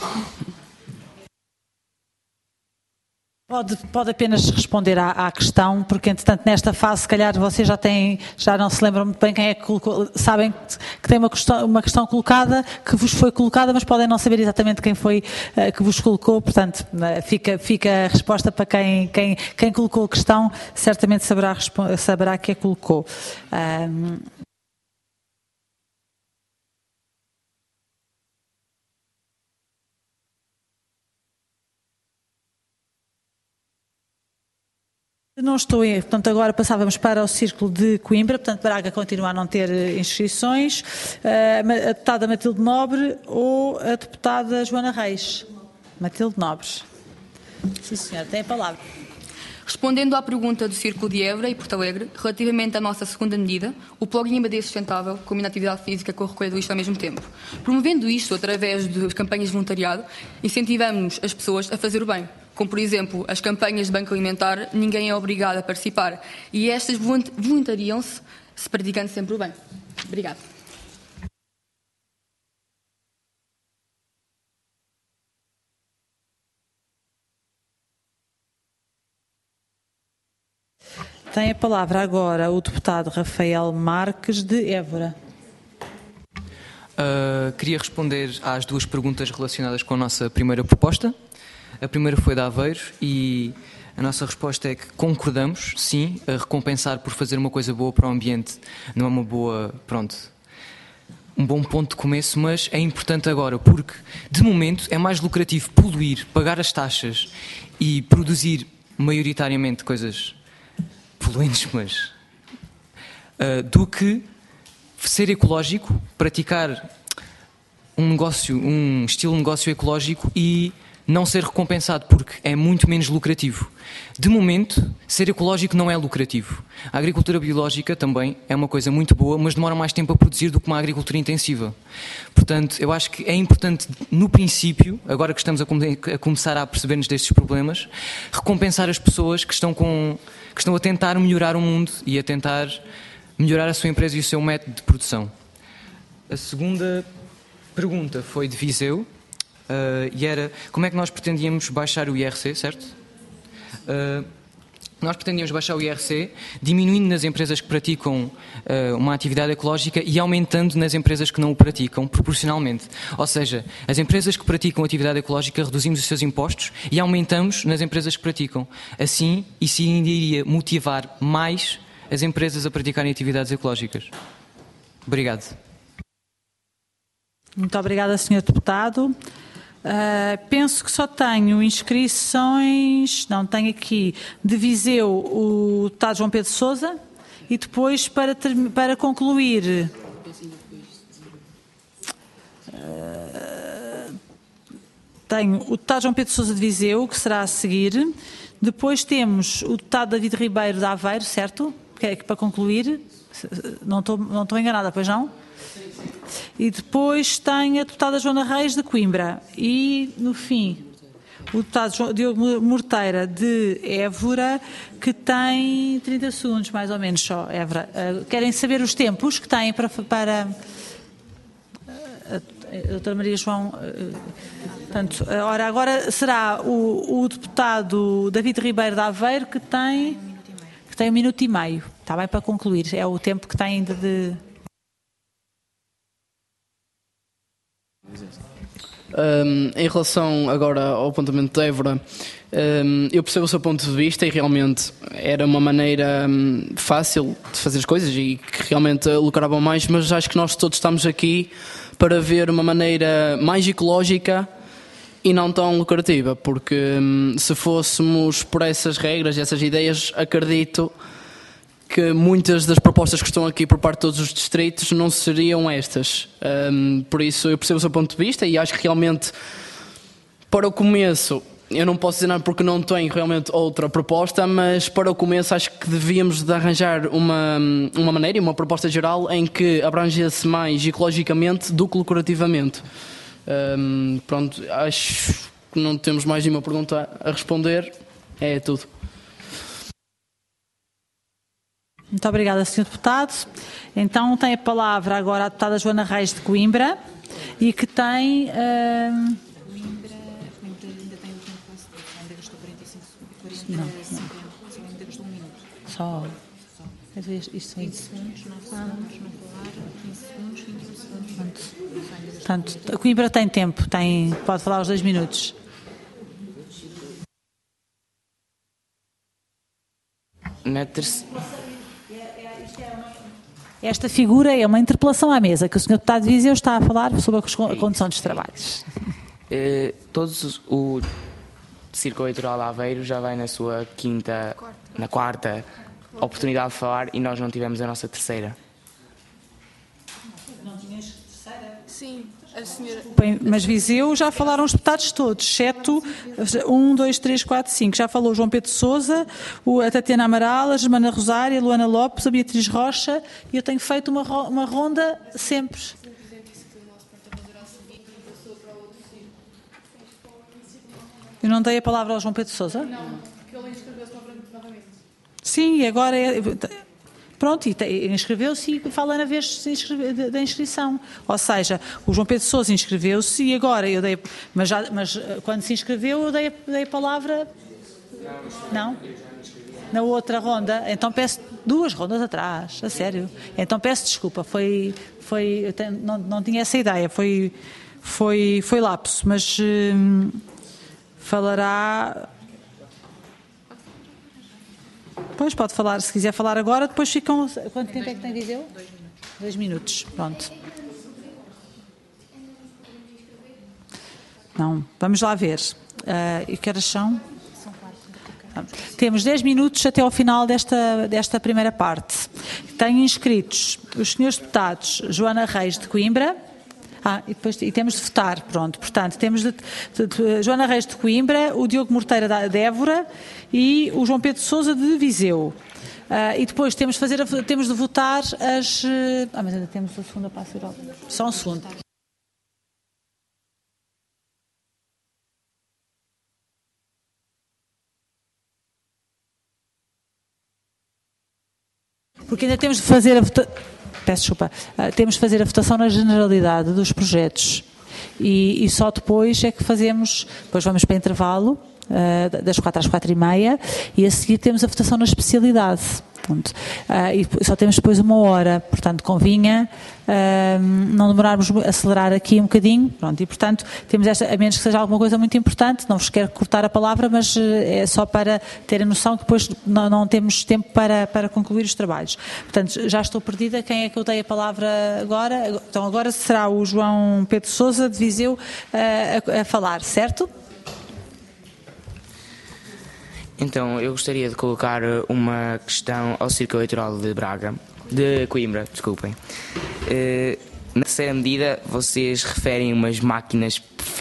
Pode, pode apenas responder à, à questão, porque entretanto nesta fase se calhar vocês já têm, já não se lembram muito bem quem é que colocou, sabem que tem uma questão, uma questão colocada, que vos foi colocada, mas podem não saber exatamente quem foi uh, que vos colocou, portanto uh, fica, fica a resposta para quem, quem, quem colocou a questão, certamente saberá, saberá quem a colocou. Um, Não estou em, portanto agora passávamos para o Círculo de Coimbra, portanto Braga continua a não ter inscrições, uh, a deputada Matilde Nobre ou a deputada Joana Reis. Matilde Nobre. Sim senhora, tem a palavra. Respondendo à pergunta do Círculo de Évora e Porto Alegre, relativamente à nossa segunda medida, o plugin Abadia Sustentável combina atividade física com a recolha do lixo ao mesmo tempo. Promovendo isto através de campanhas de voluntariado, incentivamos as pessoas a fazer o bem. Como, por exemplo, as campanhas de banco alimentar, ninguém é obrigado a participar. E estas voluntariam-se, se praticando sempre o bem. Obrigada. Tem a palavra agora o deputado Rafael Marques, de Évora. Uh, queria responder às duas perguntas relacionadas com a nossa primeira proposta. A primeira foi de Aveiro e a nossa resposta é que concordamos, sim, a recompensar por fazer uma coisa boa para o ambiente. Não é uma boa, pronto, um bom ponto de começo, mas é importante agora, porque de momento é mais lucrativo poluir, pagar as taxas e produzir maioritariamente coisas poluentes, mas uh, do que ser ecológico, praticar um negócio, um estilo de negócio ecológico e não ser recompensado, porque é muito menos lucrativo. De momento, ser ecológico não é lucrativo. A agricultura biológica também é uma coisa muito boa, mas demora mais tempo a produzir do que uma agricultura intensiva. Portanto, eu acho que é importante, no princípio, agora que estamos a, come a começar a perceber-nos destes problemas, recompensar as pessoas que estão, com, que estão a tentar melhorar o mundo e a tentar melhorar a sua empresa e o seu método de produção. A segunda pergunta foi de Viseu. uh, e era como é que nós pretendíamos baixar o I R C, certo? Uh, Nós pretendíamos baixar o I R C, diminuindo nas empresas que praticam uh, uma atividade ecológica e aumentando nas empresas que não o praticam, proporcionalmente. Ou seja, as empresas que praticam atividade ecológica reduzimos os seus impostos e aumentamos nas empresas que praticam. Assim, isso iria motivar mais as empresas a praticarem atividades ecológicas. Obrigado. Muito obrigada, senhor Deputado. Uh, penso que só tenho inscrições, não, tenho aqui de Viseu o deputado João Pedro Sousa e depois para, para concluir uh, tenho o deputado João Pedro Sousa de Viseu, que será a seguir, depois temos o deputado David Ribeiro de Aveiro, certo? Que é para concluir, não estou, não estou enganada, pois não? E depois tem a deputada Joana Reis de Coimbra e, no fim, o deputado Diogo Morteira de Évora, que tem trinta segundos, mais ou menos, só. Évora. Uh, querem saber os tempos que têm para... para uh, a doutora Maria João... Uh, portanto, ora, agora será o, o deputado David Ribeiro de Aveiro, que tem, que tem um minuto e meio. Está bem para concluir. É o tempo que tem ainda de... Um, em relação agora ao apontamento de Évora, um, eu percebo o seu ponto de vista e realmente era uma maneira um, fácil de fazer as coisas e que realmente lucravam mais, mas acho que nós todos estamos aqui para ver uma maneira mais ecológica e não tão lucrativa, porque um, se fôssemos por essas regras, essas ideias, acredito que muitas das propostas que estão aqui por parte de todos os distritos não seriam estas. Um, por isso eu percebo o seu ponto de vista e acho que realmente, para o começo, eu não posso dizer nada porque não tenho realmente outra proposta, mas para o começo acho que devíamos de arranjar uma, uma maneira e uma proposta geral em que abrangesse mais ecologicamente do que lucrativamente. Um, pronto, acho que não temos mais nenhuma pergunta a responder. É tudo. Muito obrigada, senhor Deputado. Então tem a palavra agora a deputada Joana Reis de Coimbra e que tem... Uh... Coimbra ainda tem o tempo quase, ainda gastou quarenta e cinco segundos. Não, só ainda gastou um minuto. Só. Quer dizer, isto são... vinte segundos, nove segundos, não falar, quinze segundos, vinte e um segundos. Portanto, a Coimbra tem tempo, tem, pode falar os dois minutos. Na terceira... Esta figura é uma interpelação à mesa, que o senhor Deputado de Viseu está a falar sobre a condução dos trabalhos. Eh, todos o Círculo Eleitoral de Aveiro já vai na sua quinta, na quarta oportunidade de falar e nós não tivemos a nossa terceira. Não tinhas terceira? Sim, a senhora... Bem, mas Viseu já falaram os deputados todos, exceto um, dois, três, quatro, cinco. Já falou o João Pedro Sousa, a Tatiana Amaral, a Germana Rosário, a Luana Lopes, a Beatriz Rocha, e eu tenho feito uma, uma ronda sempre. Eu não dei a palavra ao João Pedro Sousa? Não, porque ele inscreveu-se novamente. Sim, e agora é... Pronto, e inscreveu-se e fala na vez da inscrição. Ou seja, o João Pedro Sousa inscreveu-se e agora eu dei... Mas, já, mas quando se inscreveu eu dei, dei a palavra... Não? Na outra ronda. Então peço duas rondas atrás, a sério. Então peço desculpa, foi... foi eu tenho, não, não tinha essa ideia, foi, foi, foi lapso, mas hum, falará... Pois, pode falar, se quiser falar agora, depois ficam... Quanto tempo é que tem Viseu? Dois minutos. Dois minutos, pronto. Não, vamos lá ver. Uh, e que horas são? São quatro. Temos dez minutos até ao final desta, desta primeira parte. Tenho inscritos os senhores deputados Joana Reis de Coimbra... Ah, e, depois, e temos de votar, pronto. Portanto, temos de, de, de Joana Reis de Coimbra, o Diogo Morteira de Évora e o João Pedro Sousa de Viseu. Uh, e depois temos de, fazer, temos de votar as... Ah, mas ainda temos a segunda para a seguir. Só um segundo. Porque ainda temos de fazer a votação... Peço desculpa. Uh, temos de fazer a votação na generalidade dos projetos. e, e só depois é que fazemos, depois vamos para intervalo, uh, das quatro às quatro e meia, e a seguir temos a votação na especialidade. Ponto. Uh, e só temos depois uma hora, portanto convinha uh, não demorarmos a acelerar aqui um bocadinho, pronto, e portanto temos esta, a menos que seja alguma coisa muito importante, não vos quero cortar a palavra, mas uh, é só para terem noção que depois não, não temos tempo para, para concluir os trabalhos. Portanto, já estou perdida, quem é que eu dei a palavra agora? Então agora será o João Pedro Sousa de Viseu uh, a, a falar, certo? Então, eu gostaria de colocar uma questão ao Círculo Eleitoral de Braga, de Coimbra, desculpem. Uh, na terceira medida, vocês referem umas máquinas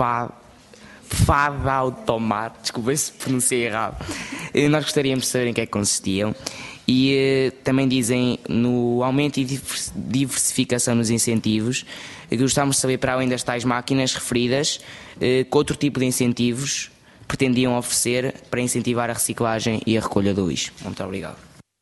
fada automar, desculpem se pronunciei errado. Uh, nós gostaríamos de saber em que é que consistiam. E uh, também dizem no aumento e diversificação nos incentivos, uh, gostávamos de saber, para além das tais máquinas referidas, uh, que outro tipo de incentivos pretendiam oferecer para incentivar a reciclagem e a recolha do lixo. Muito obrigado.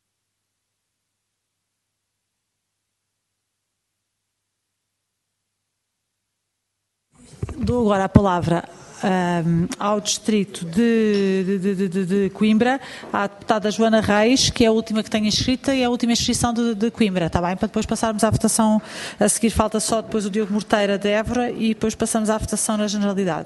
Dou agora a palavra um, ao distrito de, de, de, de, de Coimbra, à deputada Joana Reis, que é a última que tenho inscrita e é a última inscrição de, de Coimbra, está bem? Para depois passarmos à votação, a seguir falta só depois o Diogo Morteira de Évora e depois passamos à votação na generalidade.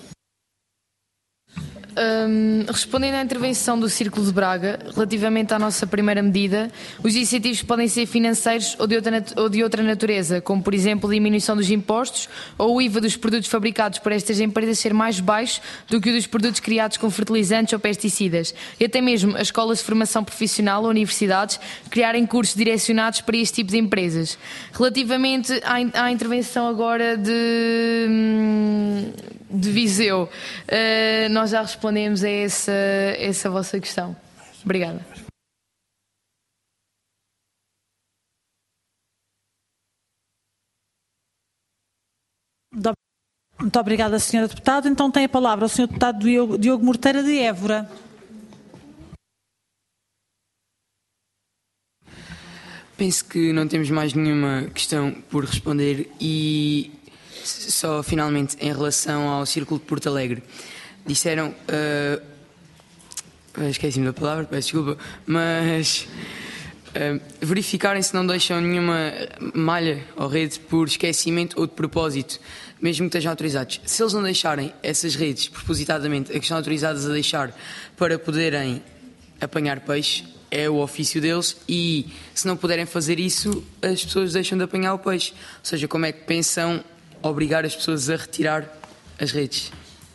Um, respondendo à intervenção do Círculo de Braga, relativamente à nossa primeira medida, os incentivos podem ser financeiros ou de, outra, ou de outra natureza, como por exemplo a diminuição dos impostos ou o I V A dos produtos fabricados por estas empresas ser mais baixo do que o dos produtos criados com fertilizantes ou pesticidas, e até mesmo as escolas de formação profissional ou universidades criarem cursos direcionados para este tipo de empresas. Relativamente à, à intervenção agora de... Hum, de Viseu, uh, nós já respondemos a essa, essa vossa questão. Obrigada. Muito obrigada, senhora Deputada. Então tem a palavra o senhor Deputado Diogo, Diogo Morteira de Évora. Penso que não temos mais nenhuma questão por responder e só finalmente em relação ao Círculo de Porto Alegre. Disseram, uh, esqueci-me da palavra, peço desculpa, mas uh, verificarem se não deixam nenhuma malha ou rede por esquecimento ou de propósito, mesmo que estejam autorizados. Se eles não deixarem essas redes propositadamente, a que estão autorizadas a deixar para poderem apanhar peixe, é o ofício deles, e se não puderem fazer isso, as pessoas deixam de apanhar o peixe. Ou seja, como é que pensam obrigar as pessoas a retirar as redes?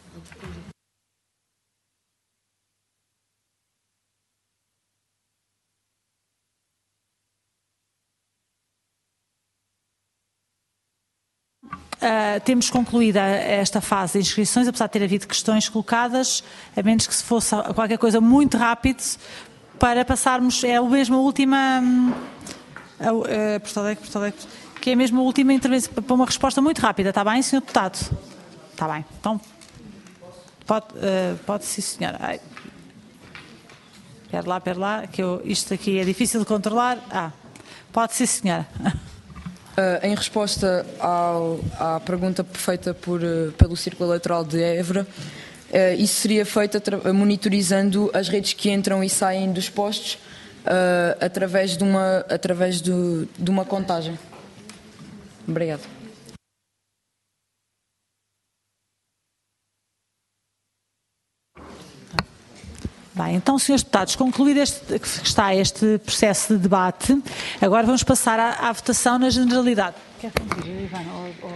Uh, temos concluída esta fase de inscrições, apesar de ter havido questões colocadas, a menos que se fosse qualquer coisa muito rápido, para passarmos, é a mesma última, uh, uh, Porto Alegre, Porto Alegre, que é a mesma última intervenção, para uma resposta muito rápida, está bem, senhor Deputado? Está bem, então, pode, uh, pode sim, senhora. Ai. Pera lá, pera lá, que eu, isto aqui é difícil de controlar. Ah, pode sim, senhora. Uh, em resposta ao, à pergunta feita por, uh, pelo Círculo Eleitoral de Évora, uh, isso seria feito monitorizando as redes que entram e saem dos postos uh, através, de uma, através do, de uma contagem. Obrigado. Bem, então, senhores deputados, concluído este, que está este processo de debate, agora vamos passar à, à votação na generalidade. Quer conduzir, Ivan? Ou, ou...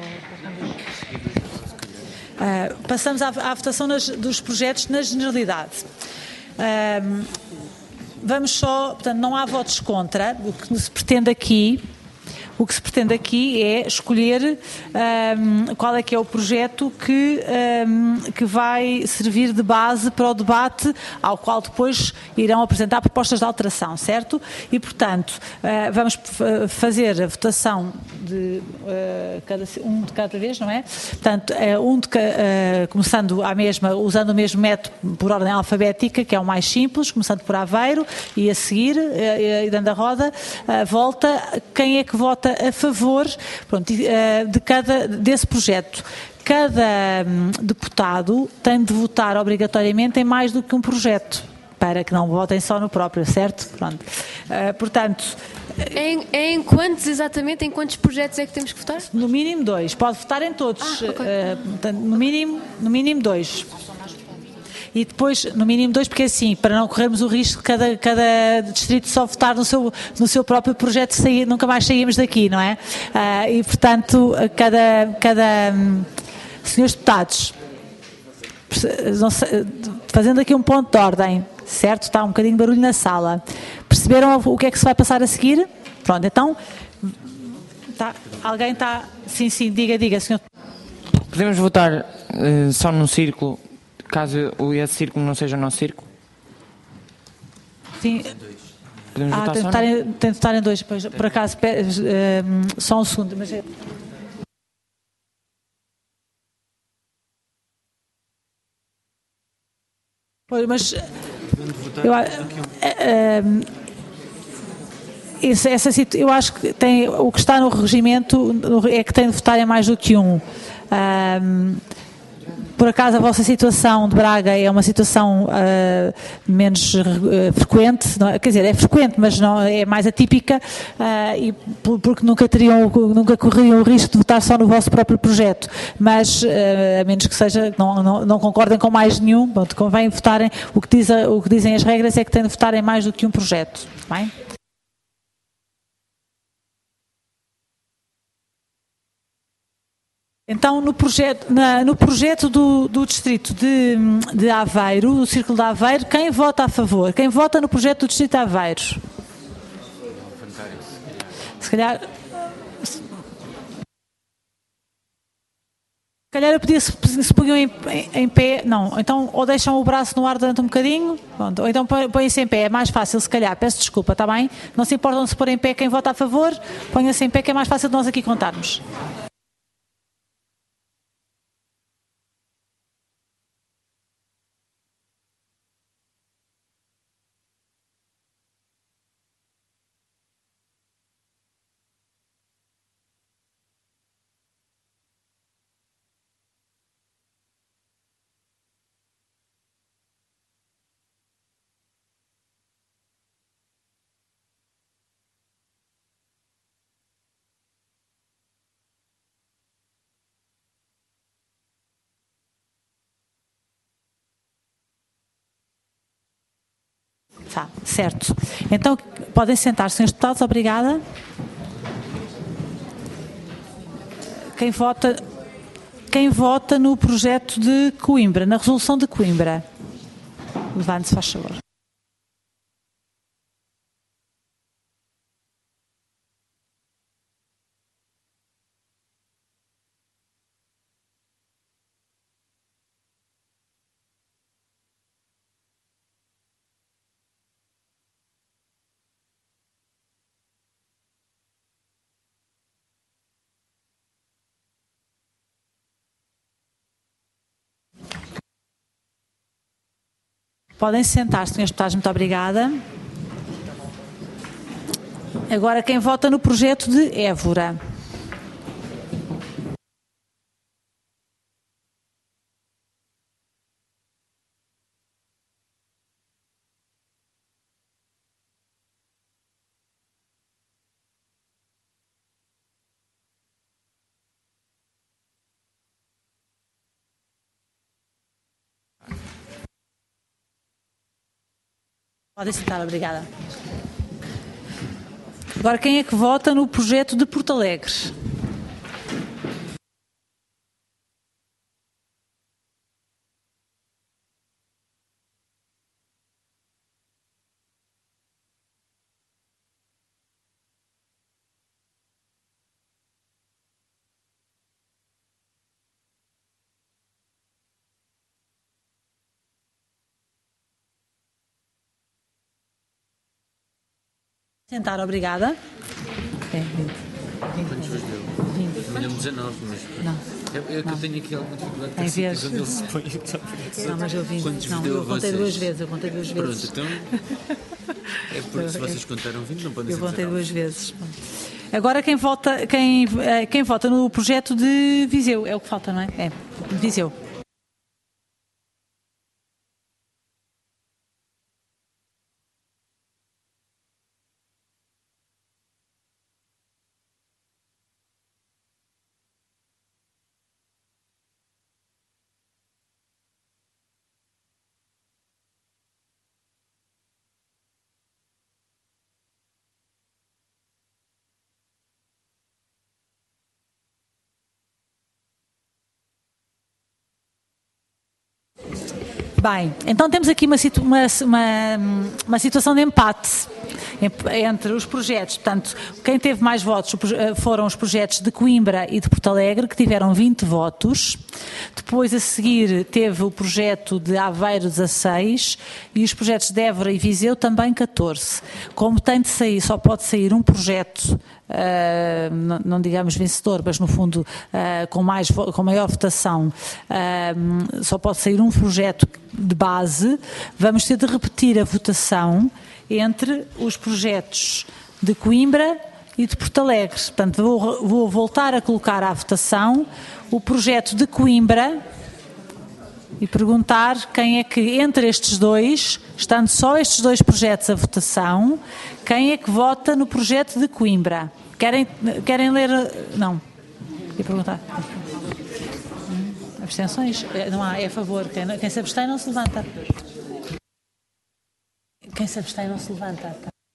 Uh, passamos à, à votação nas, dos projetos na generalidade. Uh, vamos só, portanto, não há votos contra. O que se pretende aqui... O que se pretende aqui é escolher um, qual é que é o projeto que, um, que vai servir de base para o debate, ao qual depois irão apresentar propostas de alteração, certo? E, portanto, uh, vamos fazer a votação de uh, cada, um de cada vez, não é? Portanto, uh, um de, uh, começando à mesma, usando o mesmo método por ordem alfabética, que é o mais simples, começando por Aveiro, e a seguir, uh, e dando a roda, uh, volta. Quem é que vota vota a favor pronto, de cada, desse projeto. Cada hum, deputado tem de votar obrigatoriamente em mais do que um projeto, para que não votem só no próprio, certo? Pronto. Uh, portanto... Em, em quantos, exatamente, em quantos projetos é que temos que votar? No mínimo dois. Pode votar em todos. Ah, okay. uh, no, mínimo, no mínimo dois. E depois, no mínimo dois, porque assim, para não corrermos o risco de cada, cada distrito só votar no seu, no seu próprio projeto, sair, nunca mais saímos daqui, não é? Uh, e, portanto, cada... cada um, senhores deputados, fazendo aqui um ponto de ordem, certo? Está um bocadinho de barulho na sala. Perceberam o que é que se vai passar a seguir? Pronto, então, tá, alguém está... Sim, sim, diga, diga, senhor. Podemos votar uh, só num círculo, caso esse círculo não seja o nosso círculo? Sim. Podemos ah, votar tem, só votar no... em, tem de votar em dois, pois, por acaso, uh, só um segundo, mas... É... Pois, mas eu, uh, isso, essa, eu acho que tem, o que está no regimento é que tem de votar em mais do que um. Uh, por acaso a vossa situação de Braga é uma situação uh, menos uh, frequente, não, quer dizer, é frequente, mas não é mais atípica, uh, e por, porque nunca teriam, nunca correriam o risco de votar só no vosso próprio projeto, mas uh, a menos que seja, não, não, não concordem com mais nenhum, bom, convém votarem, o que, diz a, o que dizem as regras é que têm de votar em mais do que um projeto, bem? Então, no projeto, na, no projeto do, do distrito de, de Aveiro, do Círculo de Aveiro, quem vota a favor? Quem vota no projeto do distrito de Aveiro? Se calhar... Se calhar eu pedia se, se punham em, em, em pé, não, então ou deixam o braço no ar durante um bocadinho, pronto, ou então põem-se em pé, é mais fácil se calhar, peço desculpa, está bem? Não se importam de se pôr em pé quem vota a favor, ponha-se em pé que é mais fácil de nós aqui contarmos. Tá, certo. Então, podem sentar, senhores deputados, obrigada. Quem vota, quem vota no projeto de Coimbra, na resolução de Coimbra? Levante-se, faz favor. Podem sentar-se, senhores deputados, muito obrigada. Agora, quem vota no projeto de Évora? Podem sentar, obrigada. Agora, quem é que vota no projeto de Porto Alegre? Sentar, obrigada. É, vinte. Quantos hoje deu? vinte. Também deu dezanove, mas... Não. É, é que não. eu tenho aqui alguma dificuldade Em vez... onde ele se põe. Não, mas eu vim. Quantos Não, deu eu a contei vocês? duas vezes, eu contei duas vezes. Pronto, então... É porque se vocês contaram vinte, não podem Eu ser contei dezanove. duas vezes. Agora quem vota, quem, quem vota no projeto de Viseu, é o que falta, não é? É, Viseu. Bem, então temos aqui uma, situ uma, uma, uma situação de empate entre os projetos. Portanto, quem teve mais votos foram os projetos de Coimbra e de Porto Alegre, que tiveram vinte votos. Depois, a seguir, teve o projeto de Aveiro, dezasseis, e os projetos de Évora e Viseu também catorze. Como tem de sair, só pode sair um projeto, Uh, não, não digamos vencedor, mas no fundo uh, com, mais, com maior votação, uh, só pode sair um projeto de base. Vamos ter de repetir a votação entre os projetos de Coimbra e de Porto Alegre. Portanto, vou, vou voltar a colocar à votação o projeto de Coimbra e perguntar quem é que, entre estes dois, estando só estes dois projetos à votação, quem é que vota no projeto de Coimbra? Querem, querem ler? Não. Queria perguntar. Abstenções? Não há, é a favor. Quem, quem se abstém não se levanta. Quem se abstém não se levanta.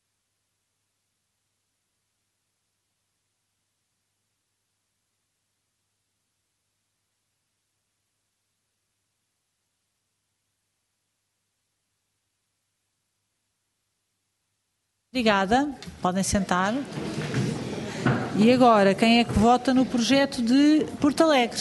Obrigada. Podem sentar. E agora, quem é que vota no projeto de Porto Alegre?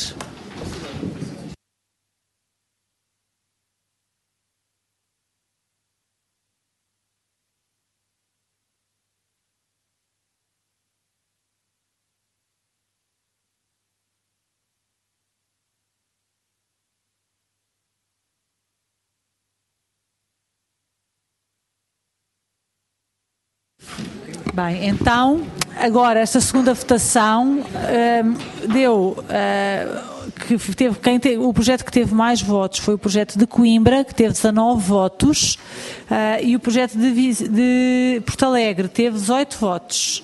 Bem, então, agora esta segunda votação uh, deu uh, que teve, quem teve, o projeto que teve mais votos foi o projeto de Coimbra, que teve dezanove votos, uh, e o projeto de, de Porto Alegre teve dezoito votos.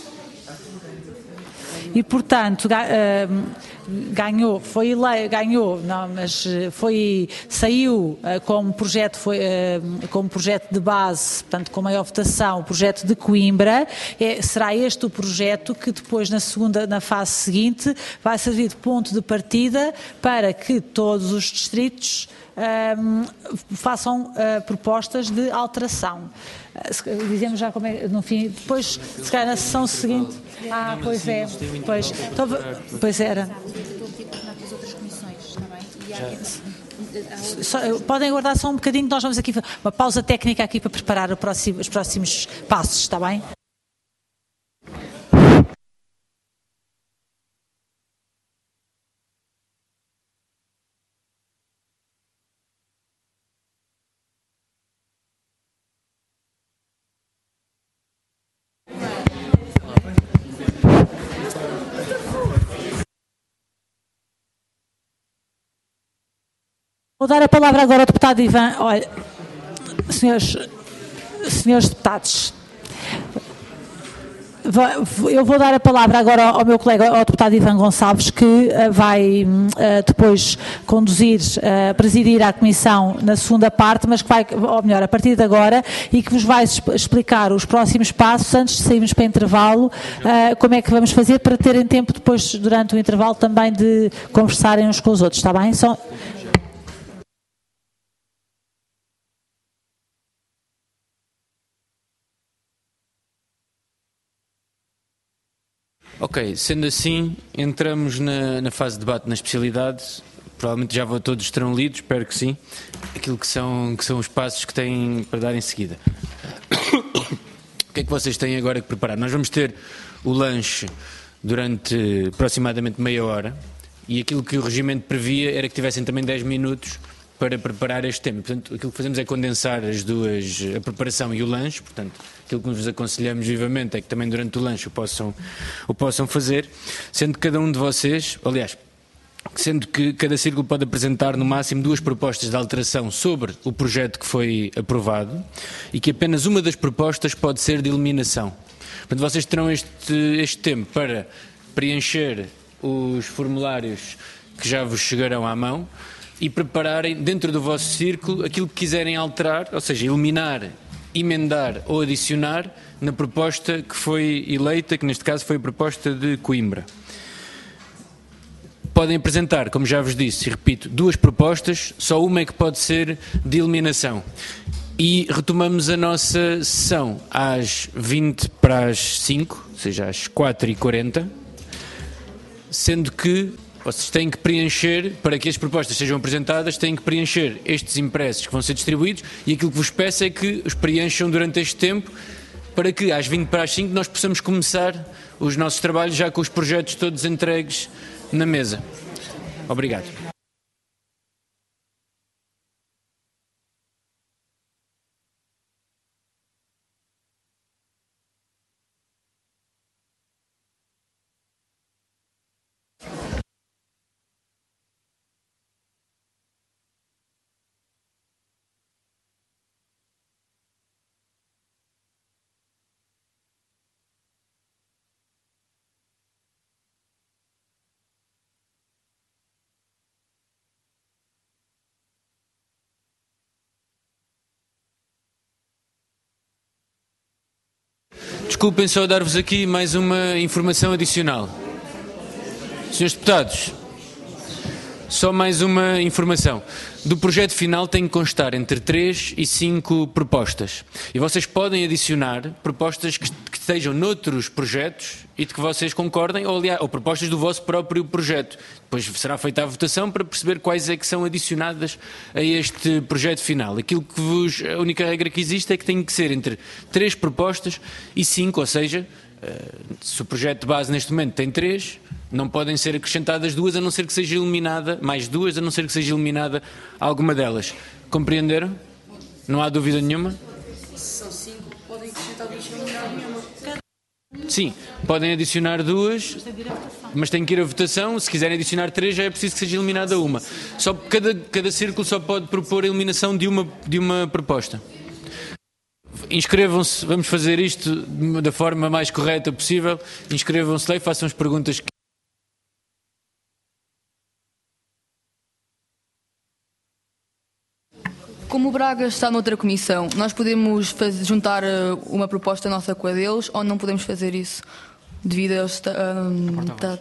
E, portanto, ganhou, foi eleito, ganhou, não, mas foi, saiu como projeto, foi, como projeto de base, portanto, com maior votação, o projeto de Coimbra. É, será este o projeto que depois, na segunda, na fase seguinte, vai servir de ponto de partida para que todos os distritos um, façam uh, propostas de alteração. Uh, dizemos já como é, no fim, depois, se calhar na sessão seguinte. Ah, pois é, pois, então, pois era. Só, podem aguardar só um bocadinho, nós vamos aqui uma pausa técnica aqui para preparar o próximo, os próximos passos, está bem? Vou dar a palavra agora ao deputado Ivan. Olha, senhores, senhores deputados, eu vou dar a palavra agora ao meu colega, ao deputado Ivan Gonçalves, que vai depois conduzir, presidir a comissão na segunda parte, mas que vai, ou melhor, a partir de agora, e que vos vai explicar os próximos passos, antes de sairmos para intervalo, como é que vamos fazer para terem tempo depois, durante o intervalo, também de conversarem uns com os outros, está bem? Só... Ok, sendo assim, entramos na, na fase de debate na especialidade. Provavelmente já vão todos terão lido, espero que sim, aquilo que são, que são os passos que têm para dar em seguida. O que é que vocês têm agora que preparar? Nós vamos ter o lanche durante aproximadamente meia hora, e aquilo que o regimento previa era que tivessem também dez minutos para preparar este tema. Portanto, aquilo que fazemos é condensar as duas, a preparação e o lanche. Portanto, aquilo que nos aconselhamos vivamente é que também durante o lanche o possam, o possam fazer, sendo que cada um de vocês, aliás, sendo que cada círculo pode apresentar no máximo duas propostas de alteração sobre o projeto que foi aprovado e que apenas uma das propostas pode ser de eliminação. Portanto, vocês terão este, este tempo para preencher os formulários que já vos chegarão à mão e prepararem dentro do vosso círculo aquilo que quiserem alterar, ou seja, eliminar, emendar ou adicionar na proposta que foi eleita, que neste caso foi a proposta de Coimbra. Podem apresentar, como já vos disse e repito, duas propostas, só uma é que pode ser de eliminação. E retomamos a nossa sessão às vinte para as cinco, ou seja, às quatro e quarenta, sendo que vocês têm que preencher, para que as propostas sejam apresentadas, têm que preencher estes impressos que vão ser distribuídos e aquilo que vos peço é que os preencham durante este tempo para que às vinte para as cinco nós possamos começar os nossos trabalhos já com os projetos todos entregues na mesa. Obrigado. Desculpem só dar-vos aqui mais uma informação adicional. Senhores deputados, só mais uma informação. Do projeto final tem que constar entre três e cinco propostas. E vocês podem adicionar propostas que, que estejam noutros projetos e de que vocês concordem, ou, aliás, ou propostas do vosso próprio projeto. Depois será feita a votação para perceber quais é que são adicionadas a este projeto final. Aquilo que vos, a única regra que existe é que tem que ser entre três propostas e cinco, ou seja, se o projeto de base neste momento tem três, não podem ser acrescentadas duas, a não ser que seja eliminada, mais duas, a não ser que seja eliminada alguma delas. Compreenderam? Não há dúvida nenhuma? Se são cinco, podem acrescentar duas sem eliminar nenhuma. Sim, podem adicionar duas, mas tem que ir a votação. Se quiserem adicionar três, já é preciso que seja eliminada uma. Só cada, cada círculo só pode propor a eliminação de uma, de uma proposta. Inscrevam-se, vamos fazer isto da forma mais correta possível. Inscrevam-se lá e façam as perguntas que... Como o Braga está noutra comissão, nós podemos fazer, juntar uma proposta nossa com a deles ou não podemos fazer isso devido a eles estar...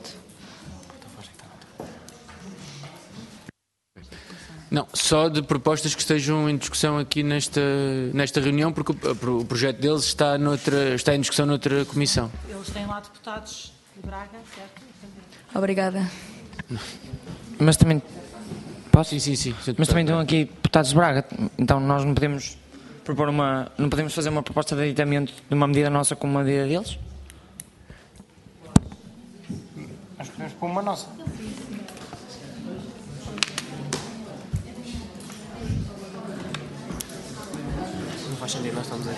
Não, só de propostas que estejam em discussão aqui nesta, nesta reunião, porque o, o projeto deles está, noutra, está em discussão noutra comissão. Eles têm lá deputados de Braga, certo? Obrigada. Mas também... Posso? Sim, sim, sim. Mas também estão aqui deputados de Braga, então nós não podemos propor uma... não podemos fazer uma proposta de aditamento de uma medida nossa com uma medida deles? Nós podemos pôr uma nossa. Não faz sentido, nós estamos aqui.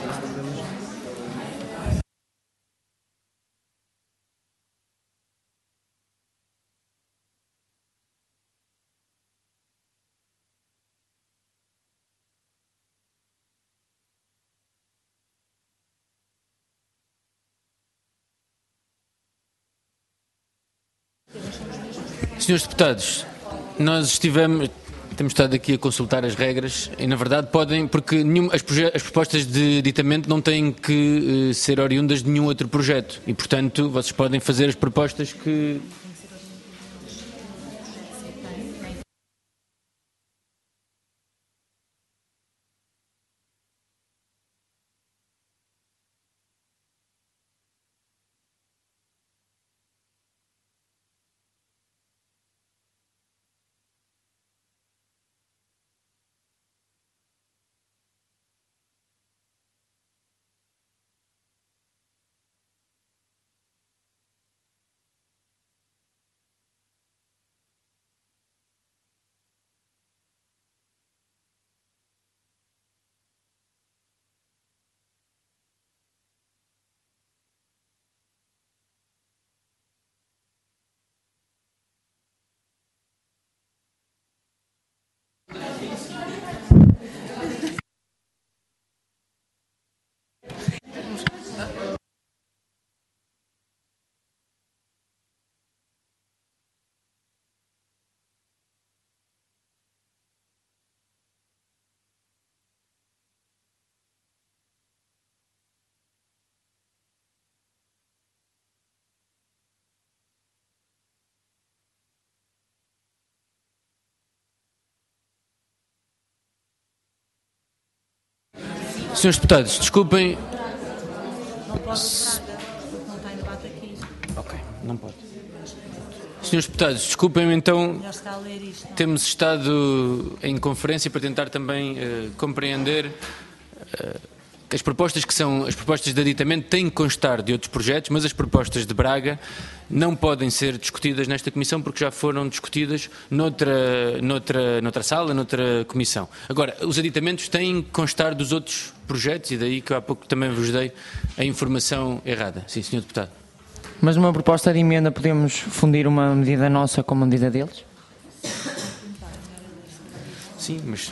Senhores deputados, nós estivemos, temos estado aqui a consultar as regras e, na verdade, podem, porque nenhum, as, as propostas de aditamento não têm que uh, ser oriundas de nenhum outro projeto e, portanto, vocês podem fazer as propostas que... Senhores deputados, desculpem. Não pode estar, não está em debate aqui. Ok, não pode. Senhores deputados, desculpem-me então, temos estado em conferência para tentar também uh, compreender uh, as propostas que são, as propostas de aditamento têm que constar de outros projetos, mas as propostas de Braga não podem ser discutidas nesta comissão porque já foram discutidas noutra, noutra, noutra sala, noutra comissão. Agora, os aditamentos têm que constar dos outros projetos e daí que eu há pouco também vos dei a informação errada. Sim, senhor deputado. Mas numa proposta de emenda podemos fundir uma medida nossa com uma medida deles? Sim, mas...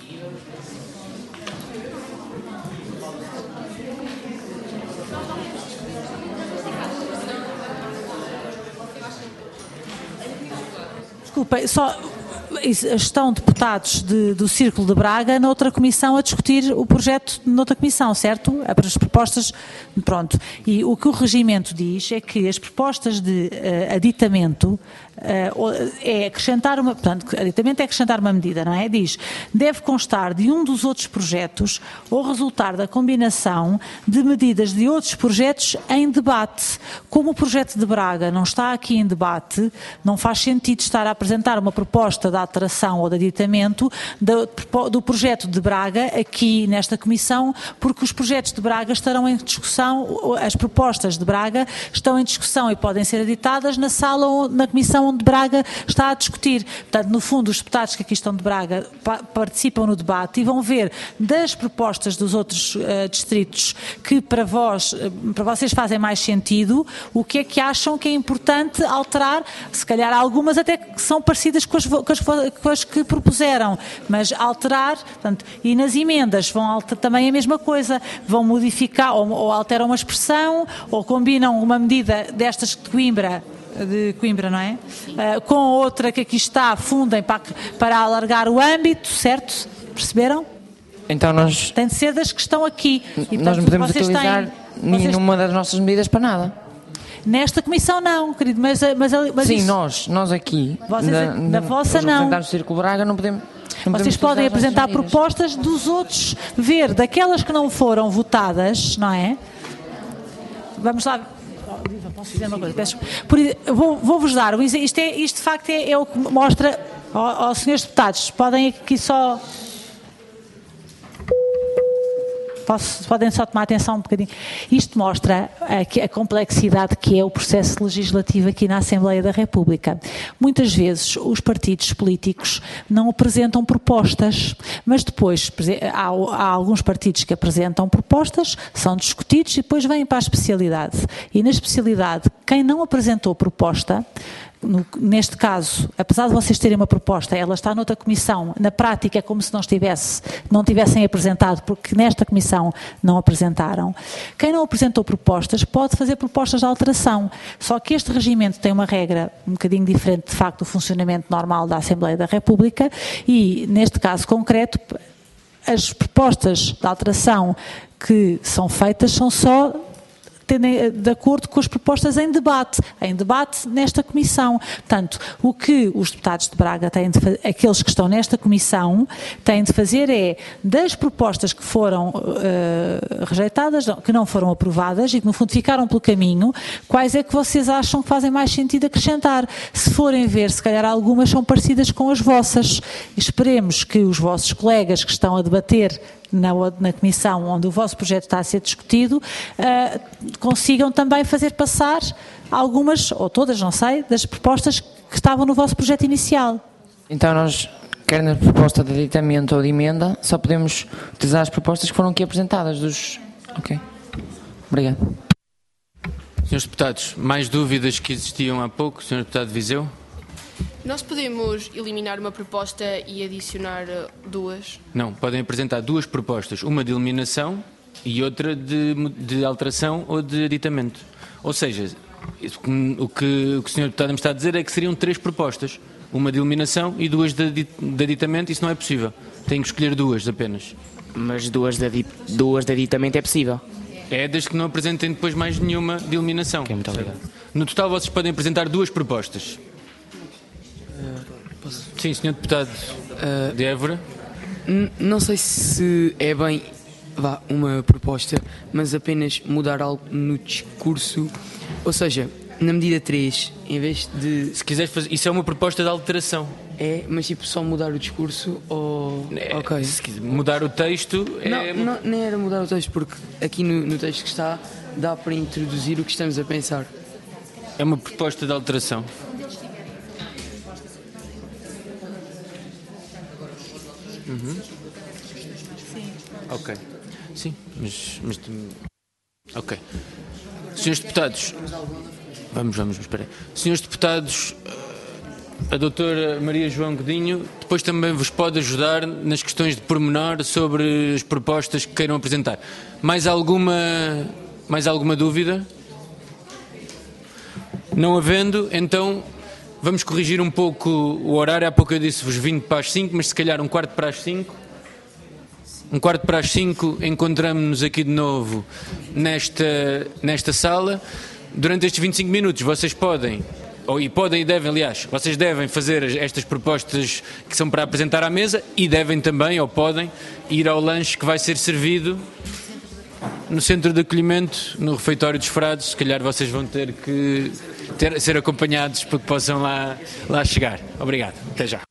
Desculpem, só estão deputados de, do Círculo de Braga noutra comissão a discutir o projeto noutra comissão, certo? É para as propostas, pronto. E o que o regimento diz é que as propostas de uh, aditamento uh, é acrescentar uma, portanto, aditamento é acrescentar uma medida, não é? Diz, deve constar de um dos outros projetos ou resultar da combinação de medidas de outros projetos em debate. Como o projeto de Braga não está aqui em debate, não faz sentido estar a apresentar uma proposta de alteração ou de aditamento do, do projeto de Braga aqui nesta comissão, porque os projetos de Braga estarão em discussão, as propostas de Braga estão em discussão e podem ser editadas na sala ou na comissão onde Braga está a discutir. Portanto, no fundo, os deputados que aqui estão de Braga pa participam no debate e vão ver das propostas dos outros uh, distritos que para vós, uh, para vocês fazem mais sentido, o que é que acham que é importante alterar, se calhar algumas até que são parecidas com as, com as, com as que propuseram, mas alterar, portanto, e nas emendas vão alterar também a mesma coisa, vão modificar ou, ou alteram uma expressão ou combinam uma medida destas de Coimbra, de Coimbra, não é? Uh, com outra que aqui está, fundem para, para alargar o âmbito, certo? Perceberam? Então nós... Tem de ser das que estão aqui. E, portanto, nós não podemos vocês utilizar têm, nenhuma vocês... das nossas medidas para nada. Nesta comissão não, querido, mas, mas, mas sim, isso... nós, nós aqui, vocês, na, na vossa não. Os Círculo Braga não podemos... Não vocês podem apresentar propostas dos outros, ver daquelas que não foram votadas, não é? Vamos lá... Posso dizer uma coisa? Peço, por, vou, vou-vos dar, isto, é, isto de facto é, é o que mostra, aos senhores deputados, podem aqui só... Posso, podem só tomar atenção um bocadinho. Isto mostra a, a complexidade que é o processo legislativo aqui na Assembleia da República. Muitas vezes os partidos políticos não apresentam propostas, mas depois há, há alguns partidos que apresentam propostas, são discutidos e depois vêm para a especialidade. E na especialidade, quem não apresentou proposta, No, neste caso, apesar de vocês terem uma proposta, ela está noutra comissão, na prática é como se não estivesse, não tivessem apresentado, porque nesta comissão não apresentaram. Quem não apresentou propostas pode fazer propostas de alteração, só que este regimento tem uma regra um bocadinho diferente, de facto, do funcionamento normal da Assembleia da República e, neste caso concreto, as propostas de alteração que são feitas são só de acordo com as propostas em debate, em debate nesta comissão. Portanto, o que os deputados de Braga têm de fazer, aqueles que estão nesta comissão, têm de fazer é, das propostas que foram uh, rejeitadas, que não foram aprovadas e que no fundo ficaram pelo caminho, quais é que vocês acham que fazem mais sentido acrescentar? Se forem ver, se calhar algumas são parecidas com as vossas. Esperemos que os vossos colegas que estão a debater Na, na comissão onde o vosso projeto está a ser discutido, uh, consigam também fazer passar algumas, ou todas, não sei, das propostas que estavam no vosso projeto inicial. Então nós, quer na proposta de aditamento ou de emenda, só podemos utilizar as propostas que foram aqui apresentadas dos... Ok. Obrigado. Senhores deputados, mais dúvidas que existiam há pouco? Senhor deputado Viseu? Nós podemos eliminar uma proposta e adicionar duas? Não, podem apresentar duas propostas, uma de eliminação e outra de, de alteração ou de aditamento. Ou seja, o que o, que o senhor deputado me está a dizer é que seriam três propostas, uma de eliminação e duas de, de aditamento, isso não é possível. Tem que escolher duas apenas. Mas duas de, adi duas de aditamento é possível? É, desde que não apresentem depois mais nenhuma de eliminação. Ok, muito obrigado. No total vocês podem apresentar duas propostas. Sim, senhor deputado uh, de Évora. Não sei se é bem vá, uma proposta, mas apenas mudar algo no discurso, ou seja, na medida três, em vez de... Se quiseres fazer... Isso é uma proposta de alteração. É, mas tipo, só mudar o discurso ou... É, ok. Se quiser mudar o texto... É... Não, não, nem era mudar o texto, porque aqui no, no texto que está, dá para introduzir o que estamos a pensar. É uma proposta de alteração. Uhum. Sim. Ok. Sim, mas... mas ok. Senhores deputados... Vamos, vamos, espera aí. Senhores deputados, a doutora Maria João Godinho depois também vos pode ajudar nas questões de pormenor sobre as propostas que queiram apresentar. Mais alguma, mais alguma dúvida? Não havendo, então vamos corrigir um pouco o horário. Há pouco eu disse-vos vinte para as cinco, mas se calhar um quarto para as cinco. Um quarto para as cinco encontramos-nos aqui de novo nesta, nesta sala. Durante estes vinte e cinco minutos vocês podem, ou e podem e devem, aliás, vocês devem fazer estas propostas que são para apresentar à mesa e devem também, ou podem, ir ao lanche que vai ser servido no centro de acolhimento, no refeitório dos Frades. Se calhar vocês vão ter que ter, ser acompanhados para que possam lá, lá chegar. Obrigado. Até já.